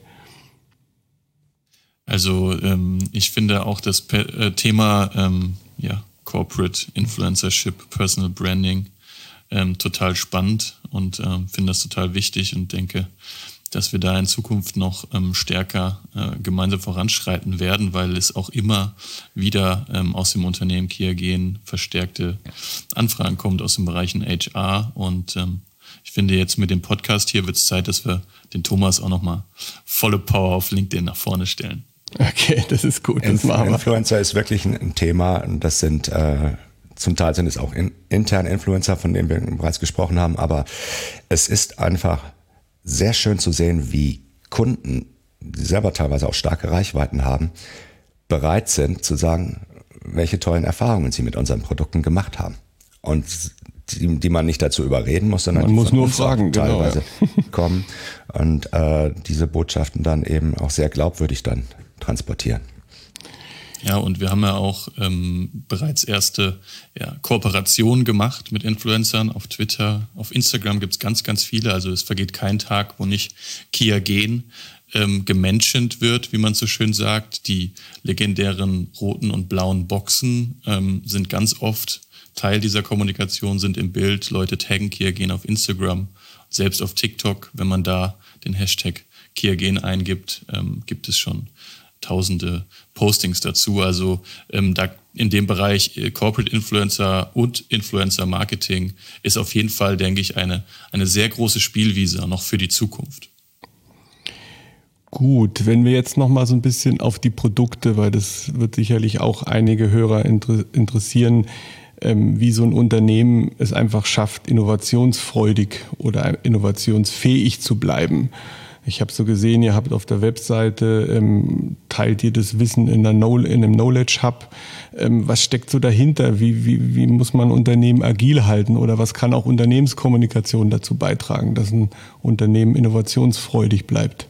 Also ähm, ich finde auch das Pe- äh, Thema ähm, ja, Corporate Influencership, Personal Branding Ähm, total spannend und ähm, finde das total wichtig und denke, dass wir da in Zukunft noch ähm, stärker äh, gemeinsam voranschreiten werden, weil es auch immer wieder ähm, aus dem Unternehmen Kia-Gen verstärkte Anfragen kommt aus den Bereichen H R und ähm, ich finde jetzt mit dem Podcast hier wird es Zeit, dass wir den Thomas auch nochmal volle Power auf LinkedIn nach vorne stellen. Okay, das ist gut. Das Inf- machen wir. Influencer ist wirklich ein, ein Thema, das sind äh zum Teil sind es auch in, interne Influencer, von denen wir bereits gesprochen haben, aber es ist einfach sehr schön zu sehen, wie Kunden, die selber teilweise auch starke Reichweiten haben, bereit sind zu sagen, welche tollen Erfahrungen sie mit unseren Produkten gemacht haben. Und die, die man nicht dazu überreden muss, sondern man die muss von nur uns fragen, teilweise genau, ja. kommen und äh, diese Botschaften dann eben auch sehr glaubwürdig dann transportieren. Ja, und wir haben ja auch ähm, bereits erste ja, Kooperationen gemacht mit Influencern auf Twitter. Auf Instagram gibt's ganz, ganz viele. Also es vergeht kein Tag, wo nicht Kia-Gen ähm, gementioned wird, wie man so schön sagt. Die legendären roten und blauen Boxen ähm, sind ganz oft Teil dieser Kommunikation, sind im Bild. Leute taggen Kia-Gen auf Instagram, selbst auf TikTok. Wenn man da den Hashtag Kia-Gen eingibt, ähm, gibt es schon tausende Postings dazu. Also ähm, da in dem Bereich äh, Corporate Influencer und Influencer Marketing ist auf jeden Fall, denke ich, eine, eine sehr große Spielwiese noch für die Zukunft. Gut, wenn wir jetzt noch mal so ein bisschen auf die Produkte, weil das wird sicherlich auch einige Hörer inter- interessieren, ähm, wie so ein Unternehmen es einfach schafft, innovationsfreudig oder innovationsfähig zu bleiben. Ich habe so gesehen, ihr habt auf der Webseite, ähm, teilt ihr das Wissen in, einer Know- in einem Knowledge Hub. Ähm, was steckt so dahinter? Wie, wie, wie muss man Unternehmen agil halten? Oder was kann auch Unternehmenskommunikation dazu beitragen, dass ein Unternehmen innovationsfreudig bleibt?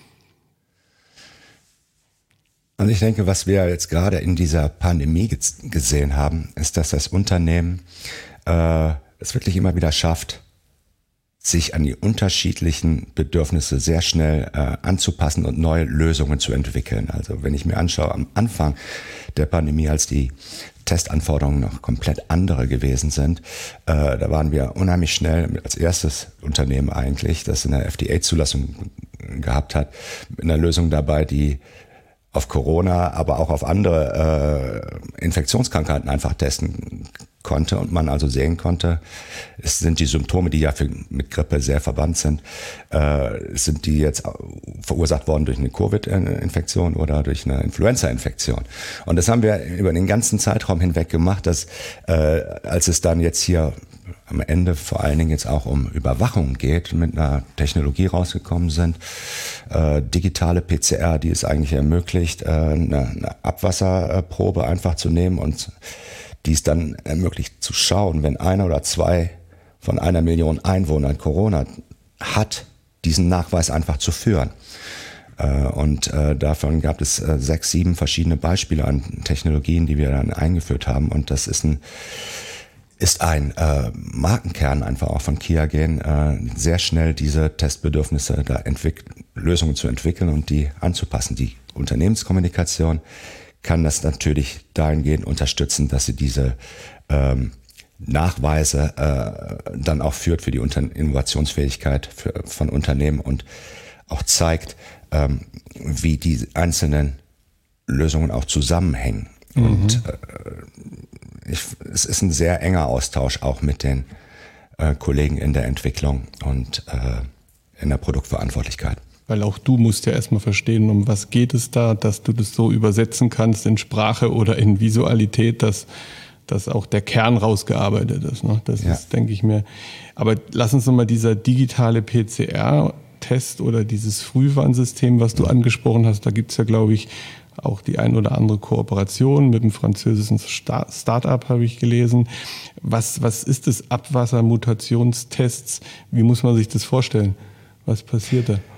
Und ich denke, was wir jetzt gerade in dieser Pandemie gesehen haben, ist, dass das Unternehmen äh, es wirklich immer wieder schafft, sich an die unterschiedlichen Bedürfnisse sehr schnell äh, anzupassen und neue Lösungen zu entwickeln. Also wenn ich mir anschaue, am Anfang der Pandemie, als die Testanforderungen noch komplett andere gewesen sind, äh, da waren wir unheimlich schnell als erstes Unternehmen eigentlich, das eine F D A-Zulassung gehabt hat, mit einer Lösung dabei, die auf Corona, aber auch auf andere äh, Infektionskrankheiten einfach testen konnte und man also sehen konnte, es sind die Symptome, die ja für, mit Grippe sehr verwandt sind, äh, sind die jetzt verursacht worden durch eine Covid-Infektion oder durch eine Influenza-Infektion. Und das haben wir über den ganzen Zeitraum hinweg gemacht, dass äh, als es dann jetzt hier am Ende vor allen Dingen jetzt auch um Überwachung geht, mit einer Technologie rausgekommen sind, äh, digitale P C R, die es eigentlich ermöglicht, äh, eine, eine Abwasserprobe einfach zu nehmen und die es dann ermöglicht zu schauen, wenn einer oder zwei von einer Million Einwohnern Corona hat, diesen Nachweis einfach zu führen. Äh, und äh, davon gab es äh, sechs, sieben verschiedene Beispiele an Technologien, die wir dann eingeführt haben. Und das ist ein ist ein äh, Markenkern einfach auch von Qiagen, äh, sehr schnell diese Testbedürfnisse da entwick- Lösungen zu entwickeln und die anzupassen. Die Unternehmenskommunikation kann das natürlich dahingehend unterstützen, dass sie diese ähm, Nachweise äh, dann auch führt für die Unter- Innovationsfähigkeit für, von Unternehmen und auch zeigt, ähm, wie die einzelnen Lösungen auch zusammenhängen. Mhm. Und äh, Ich, es ist ein sehr enger Austausch auch mit den äh, Kollegen in der Entwicklung und äh, in der Produktverantwortlichkeit. Weil auch du musst ja erstmal verstehen, um was geht es da, dass du das so übersetzen kannst in Sprache oder in Visualität, dass, dass auch der Kern rausgearbeitet ist. Ne? Das ja. ist, denke ich mir. Aber lass uns nochmal dieser digitale P C R-Test oder dieses Frühwarnsystem, was du mhm. angesprochen hast, da gibt es ja, glaube ich, auch die ein oder andere Kooperation mit dem französischen Star- Start-up, habe ich gelesen. Was, was ist das Abwassermutationstests? Wie muss man sich das vorstellen? Was passiert da?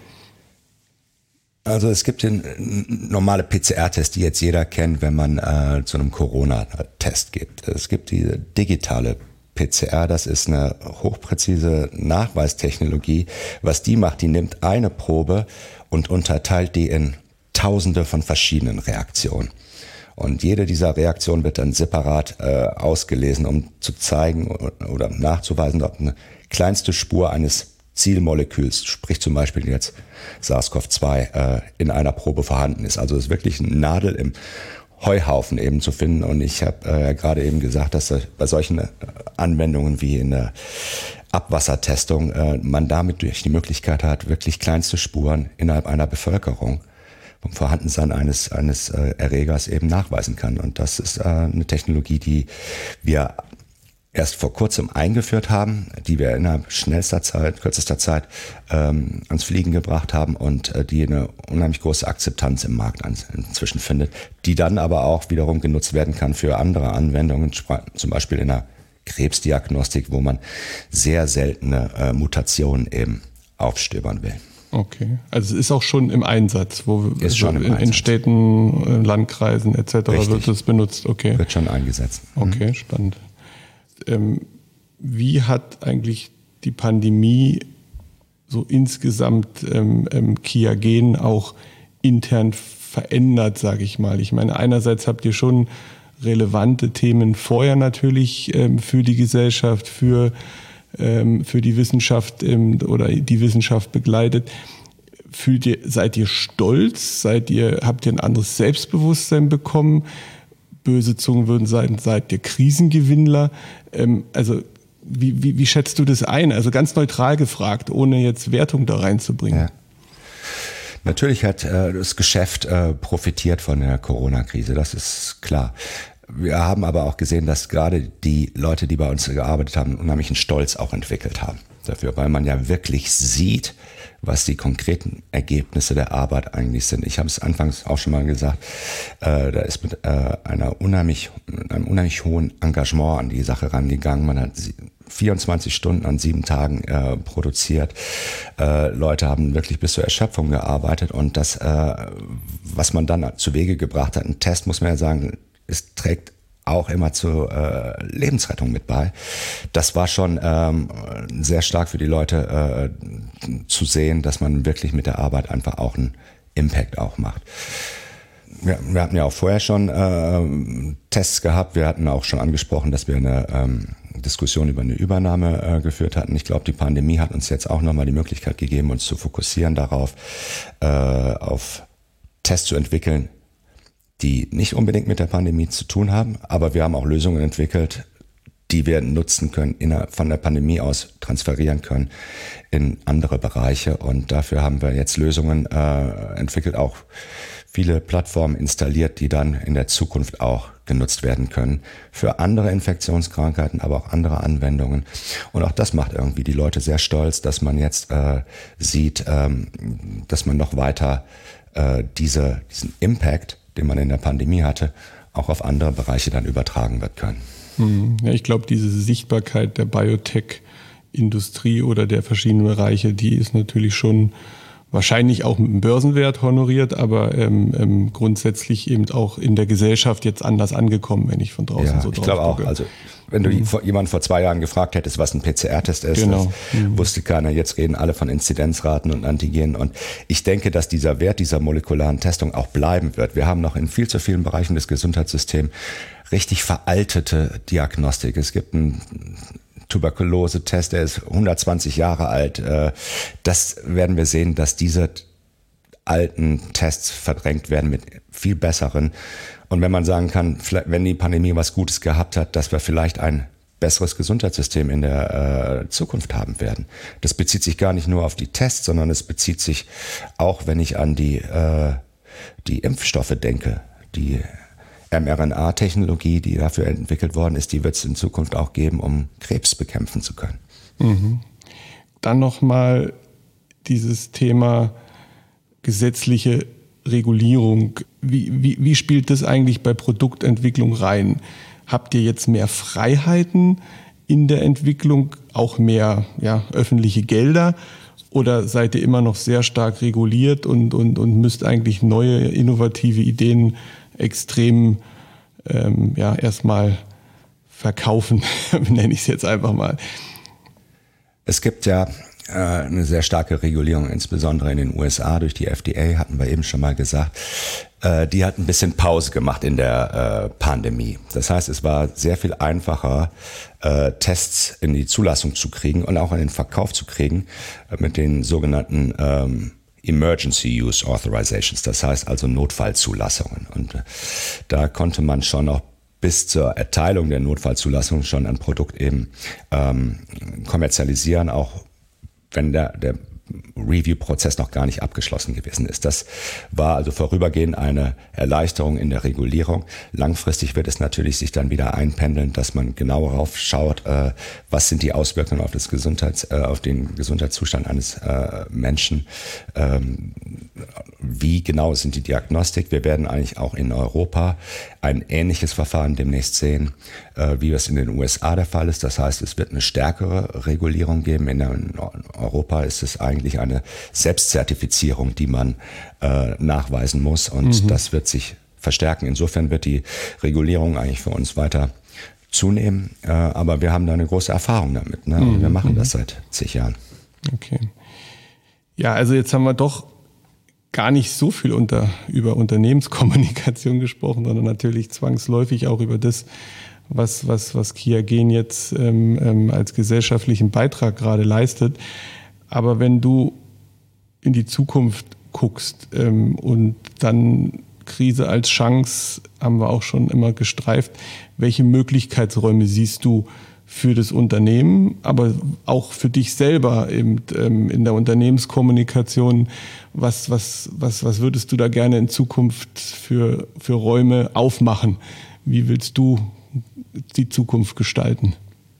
Also es gibt den normale P C R-Test, die jetzt jeder kennt, wenn man äh, zu einem Corona-Test geht. Es gibt die digitale P C R, das ist eine hochpräzise Nachweistechnologie. Was die macht, die nimmt eine Probe und unterteilt die in Tausende von verschiedenen Reaktionen. Und jede dieser Reaktionen wird dann separat äh, ausgelesen, um zu zeigen oder nachzuweisen, ob eine kleinste Spur eines Zielmoleküls, sprich zum Beispiel jetzt SARS-C o V zwei, äh, in einer Probe vorhanden ist. Also es ist wirklich eine Nadel im Heuhaufen eben zu finden. Und ich habe äh, gerade eben gesagt, dass äh, bei solchen äh, Anwendungen wie in der Abwassertestung äh, man damit durch die Möglichkeit hat, wirklich kleinste Spuren innerhalb einer Bevölkerung vom Vorhandensein eines, eines äh, Erregers eben nachweisen kann. Und das ist äh, eine Technologie, die wir erst vor kurzem eingeführt haben, die wir innerhalb schnellster Zeit, kürzester Zeit ähm, ans Fliegen gebracht haben und äh, die eine unheimlich große Akzeptanz im Markt an, inzwischen findet, die dann aber auch wiederum genutzt werden kann für andere Anwendungen, zum Beispiel in der Krebsdiagnostik, wo man sehr seltene äh, Mutationen eben aufstöbern will. Okay, also es ist auch schon im Einsatz, wo ist schon im in, Einsatz. in Städten, Landkreisen et cetera Richtig. wird es benutzt. Okay, wird schon eingesetzt. Okay, mhm. spannend. Ähm, wie hat eigentlich die Pandemie so insgesamt ähm, ähm, Qiagen auch intern verändert, sage ich mal? Ich meine, einerseits habt ihr schon relevante Themen vorher natürlich ähm, für die Gesellschaft, für für die Wissenschaft oder die Wissenschaft begleitet. Fühlt ihr, seid ihr stolz? Seid ihr, habt ihr ein anderes Selbstbewusstsein bekommen? Böse Zungen würden sagen, seid ihr Krisengewinnler? Also wie, wie, wie schätzt du das ein? Also ganz neutral gefragt, ohne jetzt Wertung da reinzubringen. Ja. Natürlich hat äh, das Geschäft äh, profitiert von der Corona-Krise, das ist klar. Wir haben aber auch gesehen, dass gerade die Leute, die bei uns gearbeitet haben, unheimlichen Stolz auch entwickelt haben dafür, weil man ja wirklich sieht, was die konkreten Ergebnisse der Arbeit eigentlich sind. Ich habe es anfangs auch schon mal gesagt, äh, da ist mit äh, einer unheimlich, einem unheimlich hohen Engagement an die Sache rangegangen. Man hat vierundzwanzig Stunden an sieben Tagen äh, produziert. Äh, Leute haben wirklich bis zur Erschöpfung gearbeitet und das, äh, was man dann zu Wege gebracht hat, ein Test, muss man ja sagen, es trägt auch immer zur äh, Lebensrettung mit bei. Das war schon ähm, sehr stark für die Leute äh, zu sehen, dass man wirklich mit der Arbeit einfach auch einen Impact auch macht. Wir, wir hatten ja auch vorher schon äh, Tests gehabt. Wir hatten auch schon angesprochen, dass wir eine ähm, Diskussion über eine Übernahme äh, geführt hatten. Ich glaube, die Pandemie hat uns jetzt auch nochmal die Möglichkeit gegeben, uns zu fokussieren darauf, äh, auf Tests zu entwickeln, die nicht unbedingt mit der Pandemie zu tun haben, aber wir haben auch Lösungen entwickelt, die wir nutzen können, von der Pandemie aus transferieren können in andere Bereiche. Und dafür haben wir jetzt Lösungen äh, entwickelt, auch viele Plattformen installiert, die dann in der Zukunft auch genutzt werden können für andere Infektionskrankheiten, aber auch andere Anwendungen. Und auch das macht irgendwie die Leute sehr stolz, dass man jetzt äh, sieht, ähm, dass man noch weiter äh, diese, diesen Impact, den man in der Pandemie hatte, auch auf andere Bereiche dann übertragen wird können. Ja, ich glaube, diese Sichtbarkeit der Biotech-Industrie oder der verschiedenen Bereiche, die ist natürlich schon wahrscheinlich auch mit dem Börsenwert honoriert, aber ähm, ähm, grundsätzlich eben auch in der Gesellschaft jetzt anders angekommen, wenn ich von draußen ja, so drauf ich glaube auch. gucke. Also wenn du Mhm. jemanden vor zwei Jahren gefragt hättest, was ein P C R-Test ist, Genau. das Mhm. wusste keiner. Jetzt reden alle von Inzidenzraten und Antigenen. Und ich denke, dass dieser Wert dieser molekularen Testung auch bleiben wird. Wir haben noch in viel zu vielen Bereichen des Gesundheitssystems richtig veraltete Diagnostik. Es gibt einen Tuberkulose-Test, der ist hundertzwanzig Jahre alt. Das werden wir sehen, dass diese alten Tests verdrängt werden mit viel besseren. Und wenn man sagen kann, wenn die Pandemie was Gutes gehabt hat, dass wir vielleicht ein besseres Gesundheitssystem in der äh, Zukunft haben werden. Das bezieht sich gar nicht nur auf die Tests, sondern es bezieht sich auch, wenn ich an die, äh, die Impfstoffe denke, die mRNA-Technologie, die dafür entwickelt worden ist, die wird es in Zukunft auch geben, um Krebs bekämpfen zu können. Mhm. Dann nochmal dieses Thema gesetzliche Regulierung. Wie, wie, wie spielt das eigentlich bei Produktentwicklung rein? Habt ihr jetzt mehr Freiheiten in der Entwicklung, auch mehr ja, öffentliche Gelder? Oder seid ihr immer noch sehr stark reguliert und, und, und müsst eigentlich neue, innovative Ideen extrem ähm, ja, erstmal verkaufen, nenne ich es jetzt einfach mal? Es gibt ja äh, eine sehr starke Regulierung, insbesondere in den U S A durch die F D A, hatten wir eben schon mal gesagt. Äh, die hat ein bisschen Pause gemacht in der äh, Pandemie. Das heißt, es war sehr viel einfacher, äh, Tests in die Zulassung zu kriegen und auch in den Verkauf zu kriegen äh, mit den sogenannten ähm, Emergency Use Authorizations, das heißt also Notfallzulassungen. Und äh, da konnte man schon noch bis zur Erteilung der Notfallzulassung schon ein Produkt eben ähm, kommerzialisieren, auch wenn der, der Review-Prozess noch gar nicht abgeschlossen gewesen ist. Das war also vorübergehend eine Erleichterung in der Regulierung. Langfristig wird es natürlich sich dann wieder einpendeln, dass man genau darauf schaut, äh, was sind die Auswirkungen auf das Gesundheits, äh, auf den Gesundheitszustand eines äh, Menschen, ähm, wie genau sind die Diagnostik. Wir werden eigentlich auch in Europa ein ähnliches Verfahren demnächst sehen, äh, wie es in den U S A der Fall ist. Das heißt, es wird eine stärkere Regulierung geben. In, der, in Europa ist es eigentlich eine Selbstzertifizierung, die man äh, nachweisen muss, und mhm. das wird sich verstärken. Insofern wird die Regulierung eigentlich für uns weiter zunehmen, äh, aber wir haben da eine große Erfahrung damit. Ne? Mhm. Wir machen das seit zig Jahren. Okay. Ja, also jetzt haben wir doch gar nicht so viel unter, über Unternehmenskommunikation gesprochen, sondern natürlich zwangsläufig auch über das, was, was, was QIAGEN jetzt ähm, ähm, als gesellschaftlichen Beitrag gerade leistet. Aber wenn du in die Zukunft guckst ähm, und dann Krise als Chance, haben wir auch schon immer gestreift, welche Möglichkeitsräume siehst du für das Unternehmen, aber auch für dich selber eben, ähm, in der Unternehmenskommunikation. Was, was, was, was würdest du da gerne in Zukunft für, für Räume aufmachen? Wie willst du die Zukunft gestalten?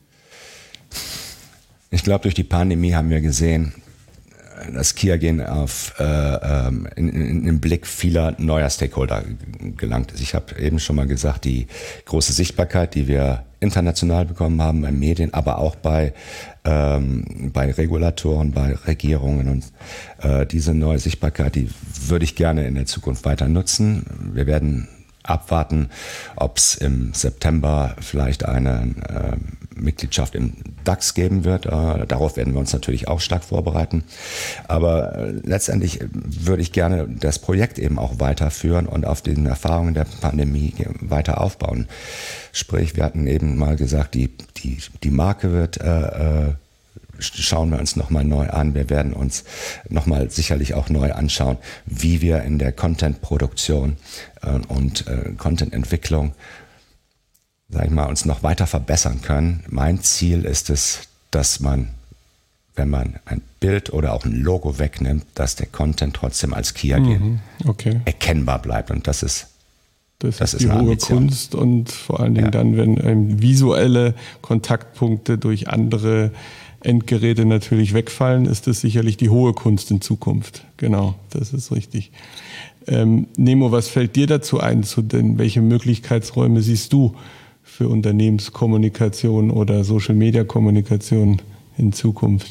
Ich glaube, durch die Pandemie haben wir gesehen, dass Kia-Gen auf äh, in, in, in den Blick vieler neuer Stakeholder gelangt ist. Ich habe eben schon mal gesagt, die große Sichtbarkeit, die wir international bekommen haben, bei Medien, aber auch bei, ähm, bei Regulatoren, bei Regierungen. Und äh, diese neue Sichtbarkeit, die würde ich gerne in der Zukunft weiter nutzen. Wir werden abwarten, ob es im September vielleicht eine äh, Mitgliedschaft im DAX geben wird. Äh, darauf werden wir uns natürlich auch stark vorbereiten. Aber äh, letztendlich würde ich gerne das Projekt eben auch weiterführen und auf den Erfahrungen der Pandemie weiter aufbauen. Sprich, wir hatten eben mal gesagt, die, die, die Marke wird äh, schauen wir uns nochmal neu an. Wir werden uns nochmal sicherlich auch neu anschauen, wie wir in der Content-Produktion äh, und äh, Content-Entwicklung, sag ich mal, uns noch weiter verbessern können. Mein Ziel ist es, dass man, wenn man ein Bild oder auch ein Logo wegnimmt, dass der Content trotzdem als Kia-Gen mhm, okay. erkennbar bleibt. Und das ist Das, das ist ist die hohe Ambition. Kunst und vor allen Dingen Ja. dann, wenn ähm, visuelle Kontaktpunkte durch andere Endgeräte natürlich wegfallen, ist das sicherlich die hohe Kunst in Zukunft. Genau, das ist richtig. Ähm, Nemo, was fällt dir dazu ein? Zu den, welche Möglichkeitsräume siehst du für Unternehmenskommunikation oder Social-Media-Kommunikation in Zukunft?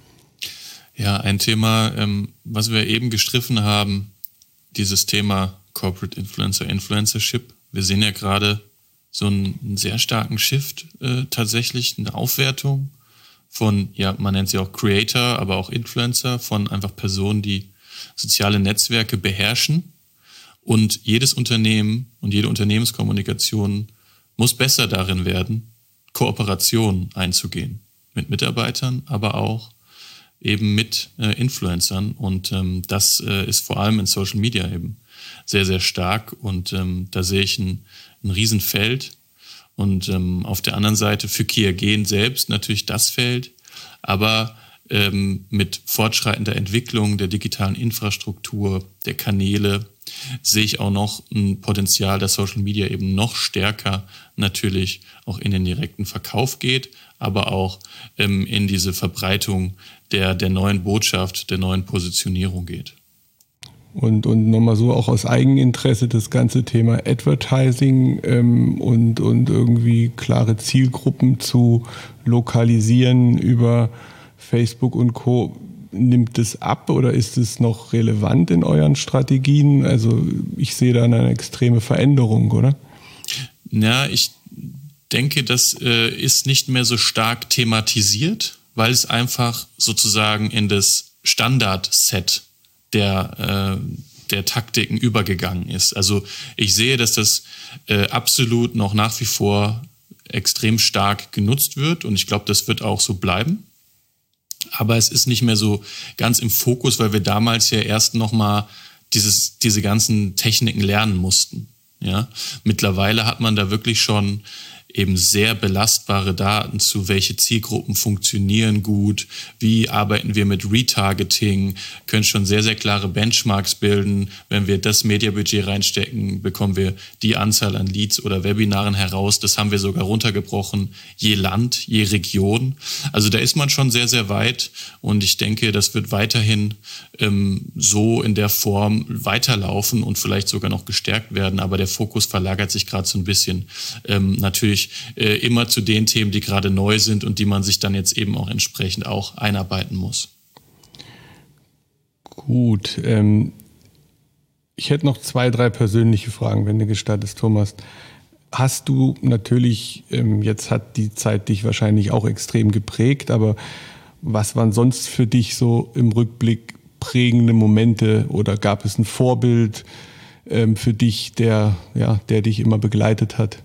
Ja, ein Thema, ähm, was wir eben gestriffen haben, dieses Thema Corporate Influencer, Influencership. Wir sehen ja gerade so einen, einen sehr starken Shift, äh, tatsächlich eine Aufwertung von, ja, man nennt sie auch Creator, aber auch Influencer, von einfach Personen, die soziale Netzwerke beherrschen. Und jedes Unternehmen und jede Unternehmenskommunikation muss besser darin werden, Kooperationen einzugehen mit Mitarbeitern, aber auch eben mit äh, Influencern. Und ähm, das äh, ist vor allem in Social Media eben sehr, sehr stark. Und ähm, da sehe ich ein, ein Riesenfeld. Und ähm, auf der anderen Seite für Kia-Gen selbst natürlich das Feld, aber ähm, mit fortschreitender Entwicklung der digitalen Infrastruktur, der Kanäle, sehe ich auch noch ein Potenzial, dass Social Media eben noch stärker natürlich auch in den direkten Verkauf geht, aber auch ähm, in diese Verbreitung der, der neuen Botschaft, der neuen Positionierung geht. Und, und nochmal so auch aus Eigeninteresse das ganze Thema Advertising ähm, und, und irgendwie klare Zielgruppen zu lokalisieren über Facebook und Co. Nimmt es ab oder ist es noch relevant in euren Strategien? Also ich sehe da eine extreme Veränderung, oder? Ja, ich denke, das äh, ist nicht mehr so stark thematisiert, weil es einfach sozusagen in das Standardset der, äh, der Taktiken übergegangen ist. Also ich sehe, dass das äh, absolut noch nach wie vor extrem stark genutzt wird und ich glaube, das wird auch so bleiben. Aber es ist nicht mehr so ganz im Fokus, weil wir damals ja erst nochmal dieses, diese ganzen Techniken lernen mussten. Ja? Mittlerweile hat man da wirklich schon eben sehr belastbare Daten zu, welche Zielgruppen funktionieren gut, wie arbeiten wir mit Retargeting, können schon sehr, sehr klare Benchmarks bilden. Wenn wir das Mediabudget reinstecken, bekommen wir die Anzahl an Leads oder Webinaren heraus. Das haben wir sogar runtergebrochen, je Land, je Region. Also da ist man schon sehr, sehr weit und ich denke, das wird weiterhin ähm, so in der Form weiterlaufen und vielleicht sogar noch gestärkt werden. Aber der Fokus verlagert sich gerade so ein bisschen ähm, natürlich äh, immer zu den Themen, die gerade neu sind und die man sich dann jetzt eben auch entsprechend auch einarbeiten muss. Gut, ähm, ich hätte noch zwei, drei persönliche Fragen, wenn du gestattest, Thomas. Hast du natürlich, ähm, jetzt hat die Zeit dich wahrscheinlich auch extrem geprägt, aber was waren sonst für dich so im Rückblick prägende Momente oder gab es ein Vorbild ähm, für dich, der, ja, der dich immer begleitet hat?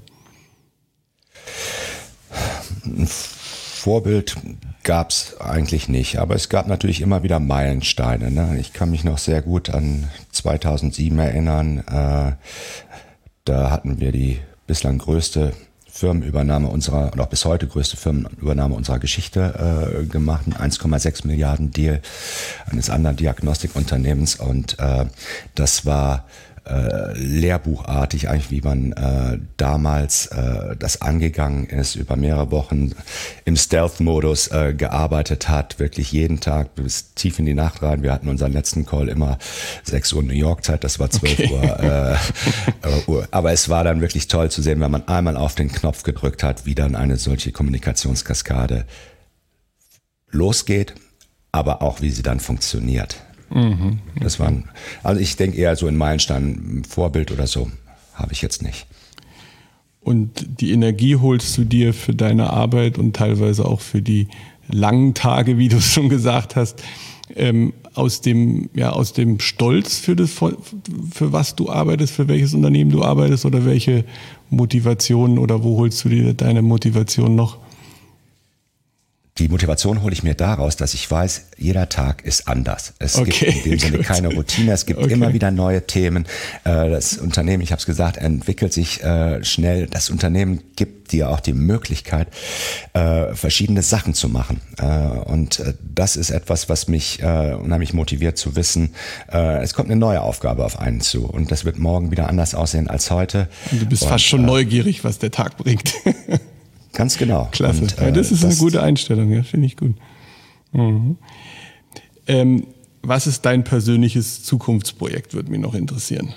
Ein Vorbild gab es eigentlich nicht, aber es gab natürlich immer wieder Meilensteine. Ne? Ich kann mich noch sehr gut an zweitausendsieben erinnern. Äh, da hatten wir die bislang größte Firmenübernahme unserer, und auch bis heute größte Firmenübernahme unserer Geschichte äh, gemacht, ein eins Komma sechs Milliarden Deal eines anderen Diagnostikunternehmens, und äh, das war Äh, lehrbuchartig, eigentlich wie man äh, damals äh, das angegangen ist, über mehrere Wochen im Stealth-Modus äh, gearbeitet hat, wirklich jeden Tag bis tief in die Nacht rein. Wir hatten unseren letzten Call immer sechs Uhr New York Zeit, das war zwölf okay. Uhr, äh, äh, Uhr. Aber es war dann wirklich toll zu sehen, wenn man einmal auf den Knopf gedrückt hat, wie dann eine solche Kommunikationskaskade losgeht, aber auch wie sie dann funktioniert. Mhm. Das waren, also ich denke eher so in Meilenstein, Vorbild oder so habe ich jetzt nicht. Und die Energie holst du dir für deine Arbeit und teilweise auch für die langen Tage, wie du es schon gesagt hast, ähm, aus dem, ja, aus dem Stolz für das, für was du arbeitest, für welches Unternehmen du arbeitest, oder welche Motivation, oder wo holst du dir deine Motivation noch? Die Motivation hole ich mir daraus, dass ich weiß, jeder Tag ist anders. Es okay, gibt in dem Sinne gut. keine Routine, es gibt okay. immer wieder neue Themen. Das Unternehmen, ich habe es gesagt, entwickelt sich schnell. Das Unternehmen gibt dir auch die Möglichkeit, verschiedene Sachen zu machen. Und das ist etwas, was mich unheimlich motiviert zu wissen. Es kommt eine neue Aufgabe auf einen zu, und das wird morgen wieder anders aussehen als heute. Und du bist und, fast schon neugierig, was der Tag bringt. Ganz genau. Klasse. Und, äh, ja, das ist das eine gute Einstellung, ja, finde ich gut. Mhm. Ähm, was ist dein persönliches Zukunftsprojekt, würde mich noch interessieren.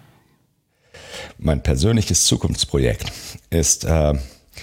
Mein persönliches Zukunftsprojekt ist, äh,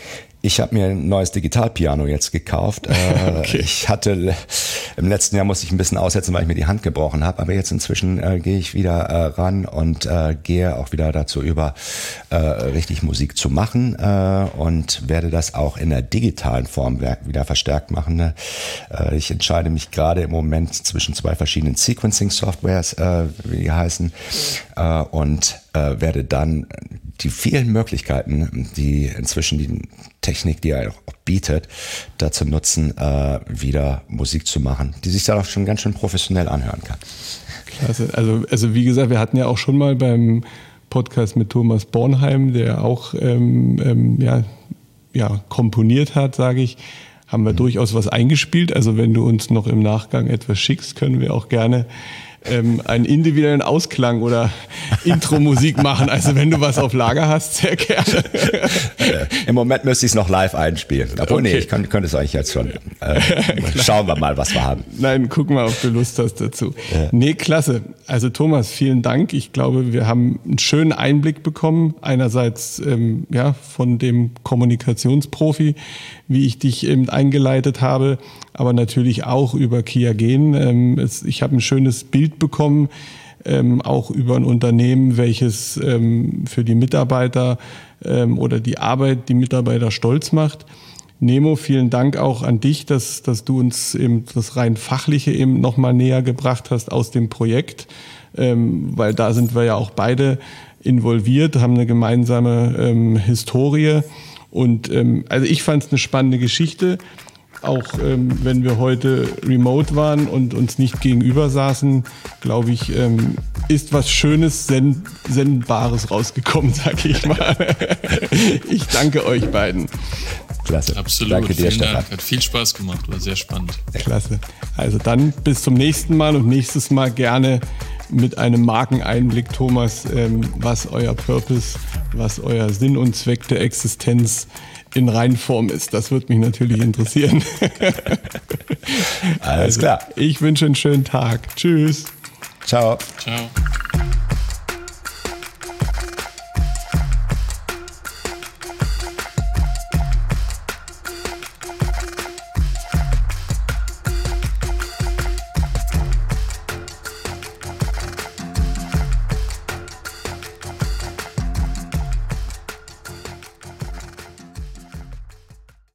ich habe mir ein neues Digitalpiano jetzt gekauft. Äh, okay. Ich hatte, im letzten Jahr musste ich ein bisschen aussetzen, weil ich mir die Hand gebrochen habe, aber jetzt inzwischen äh, gehe ich wieder äh, ran und äh, gehe auch wieder dazu über, äh, richtig Musik zu machen, äh, und werde das auch in der digitalen Form wieder verstärkt machen. Äh, ich entscheide mich gerade im Moment zwischen zwei verschiedenen Sequencing-Softwares, äh, wie die heißen, äh, und äh, werde dann die vielen Möglichkeiten, die inzwischen die Technik, die er auch bietet, dazu nutzen, äh, wieder Musik zu machen, die sich dann auch schon ganz schön professionell anhören kann. Klasse. Also, also wie gesagt, wir hatten ja auch schon mal beim Podcast mit Thomas Bornheim, der auch ähm, ähm, ja, ja, komponiert hat, sage ich, haben wir mhm. durchaus was eingespielt. Also wenn du uns noch im Nachgang etwas schickst, können wir auch gerne Ähm, einen individuellen Ausklang oder Intro-Musik machen. Also wenn du was auf Lager hast, sehr gerne. Äh, Im Moment müsste ich es noch live einspielen. Obwohl, okay. nee, ich kann, könnte es eigentlich jetzt schon. Äh, schauen wir mal, was wir haben. Nein, guck mal, ob du Lust hast dazu. Ja. Nee, klasse. Also Thomas, vielen Dank. Ich glaube, wir haben einen schönen Einblick bekommen. Einerseits ähm, ja, von dem Kommunikationsprofi, wie ich dich eben eingeleitet habe, aber natürlich auch über Qiagen. Ähm, es, ich habe ein schönes Bild bekommen, ähm, auch über ein Unternehmen, welches ähm, für die Mitarbeiter ähm, oder die Arbeit die Mitarbeiter stolz macht. Nemo, vielen Dank auch an dich, dass, dass du uns eben das rein Fachliche eben nochmal näher gebracht hast aus dem Projekt, ähm, weil da sind wir ja auch beide involviert, haben eine gemeinsame ähm, Historie. Und ähm, also ich fand es eine spannende Geschichte, auch ähm, wenn wir heute remote waren und uns nicht gegenüber saßen, glaube ich, ähm, ist was Schönes, Send Sendbares rausgekommen, sage ich mal. Ich danke euch beiden. Klasse. Absolut. Danke dir, Stefan. Dank. Hat viel Spaß gemacht, war sehr spannend. Klasse. Also dann bis zum nächsten Mal und nächstes Mal gerne mit einem Markeneinblick, Thomas, ähm, was euer Purpose, was euer Sinn und Zweck der Existenz in Reinform ist. Das würde mich natürlich interessieren. Alles klar. Also, ich wünsche einen schönen Tag. Tschüss. Ciao. Ciao.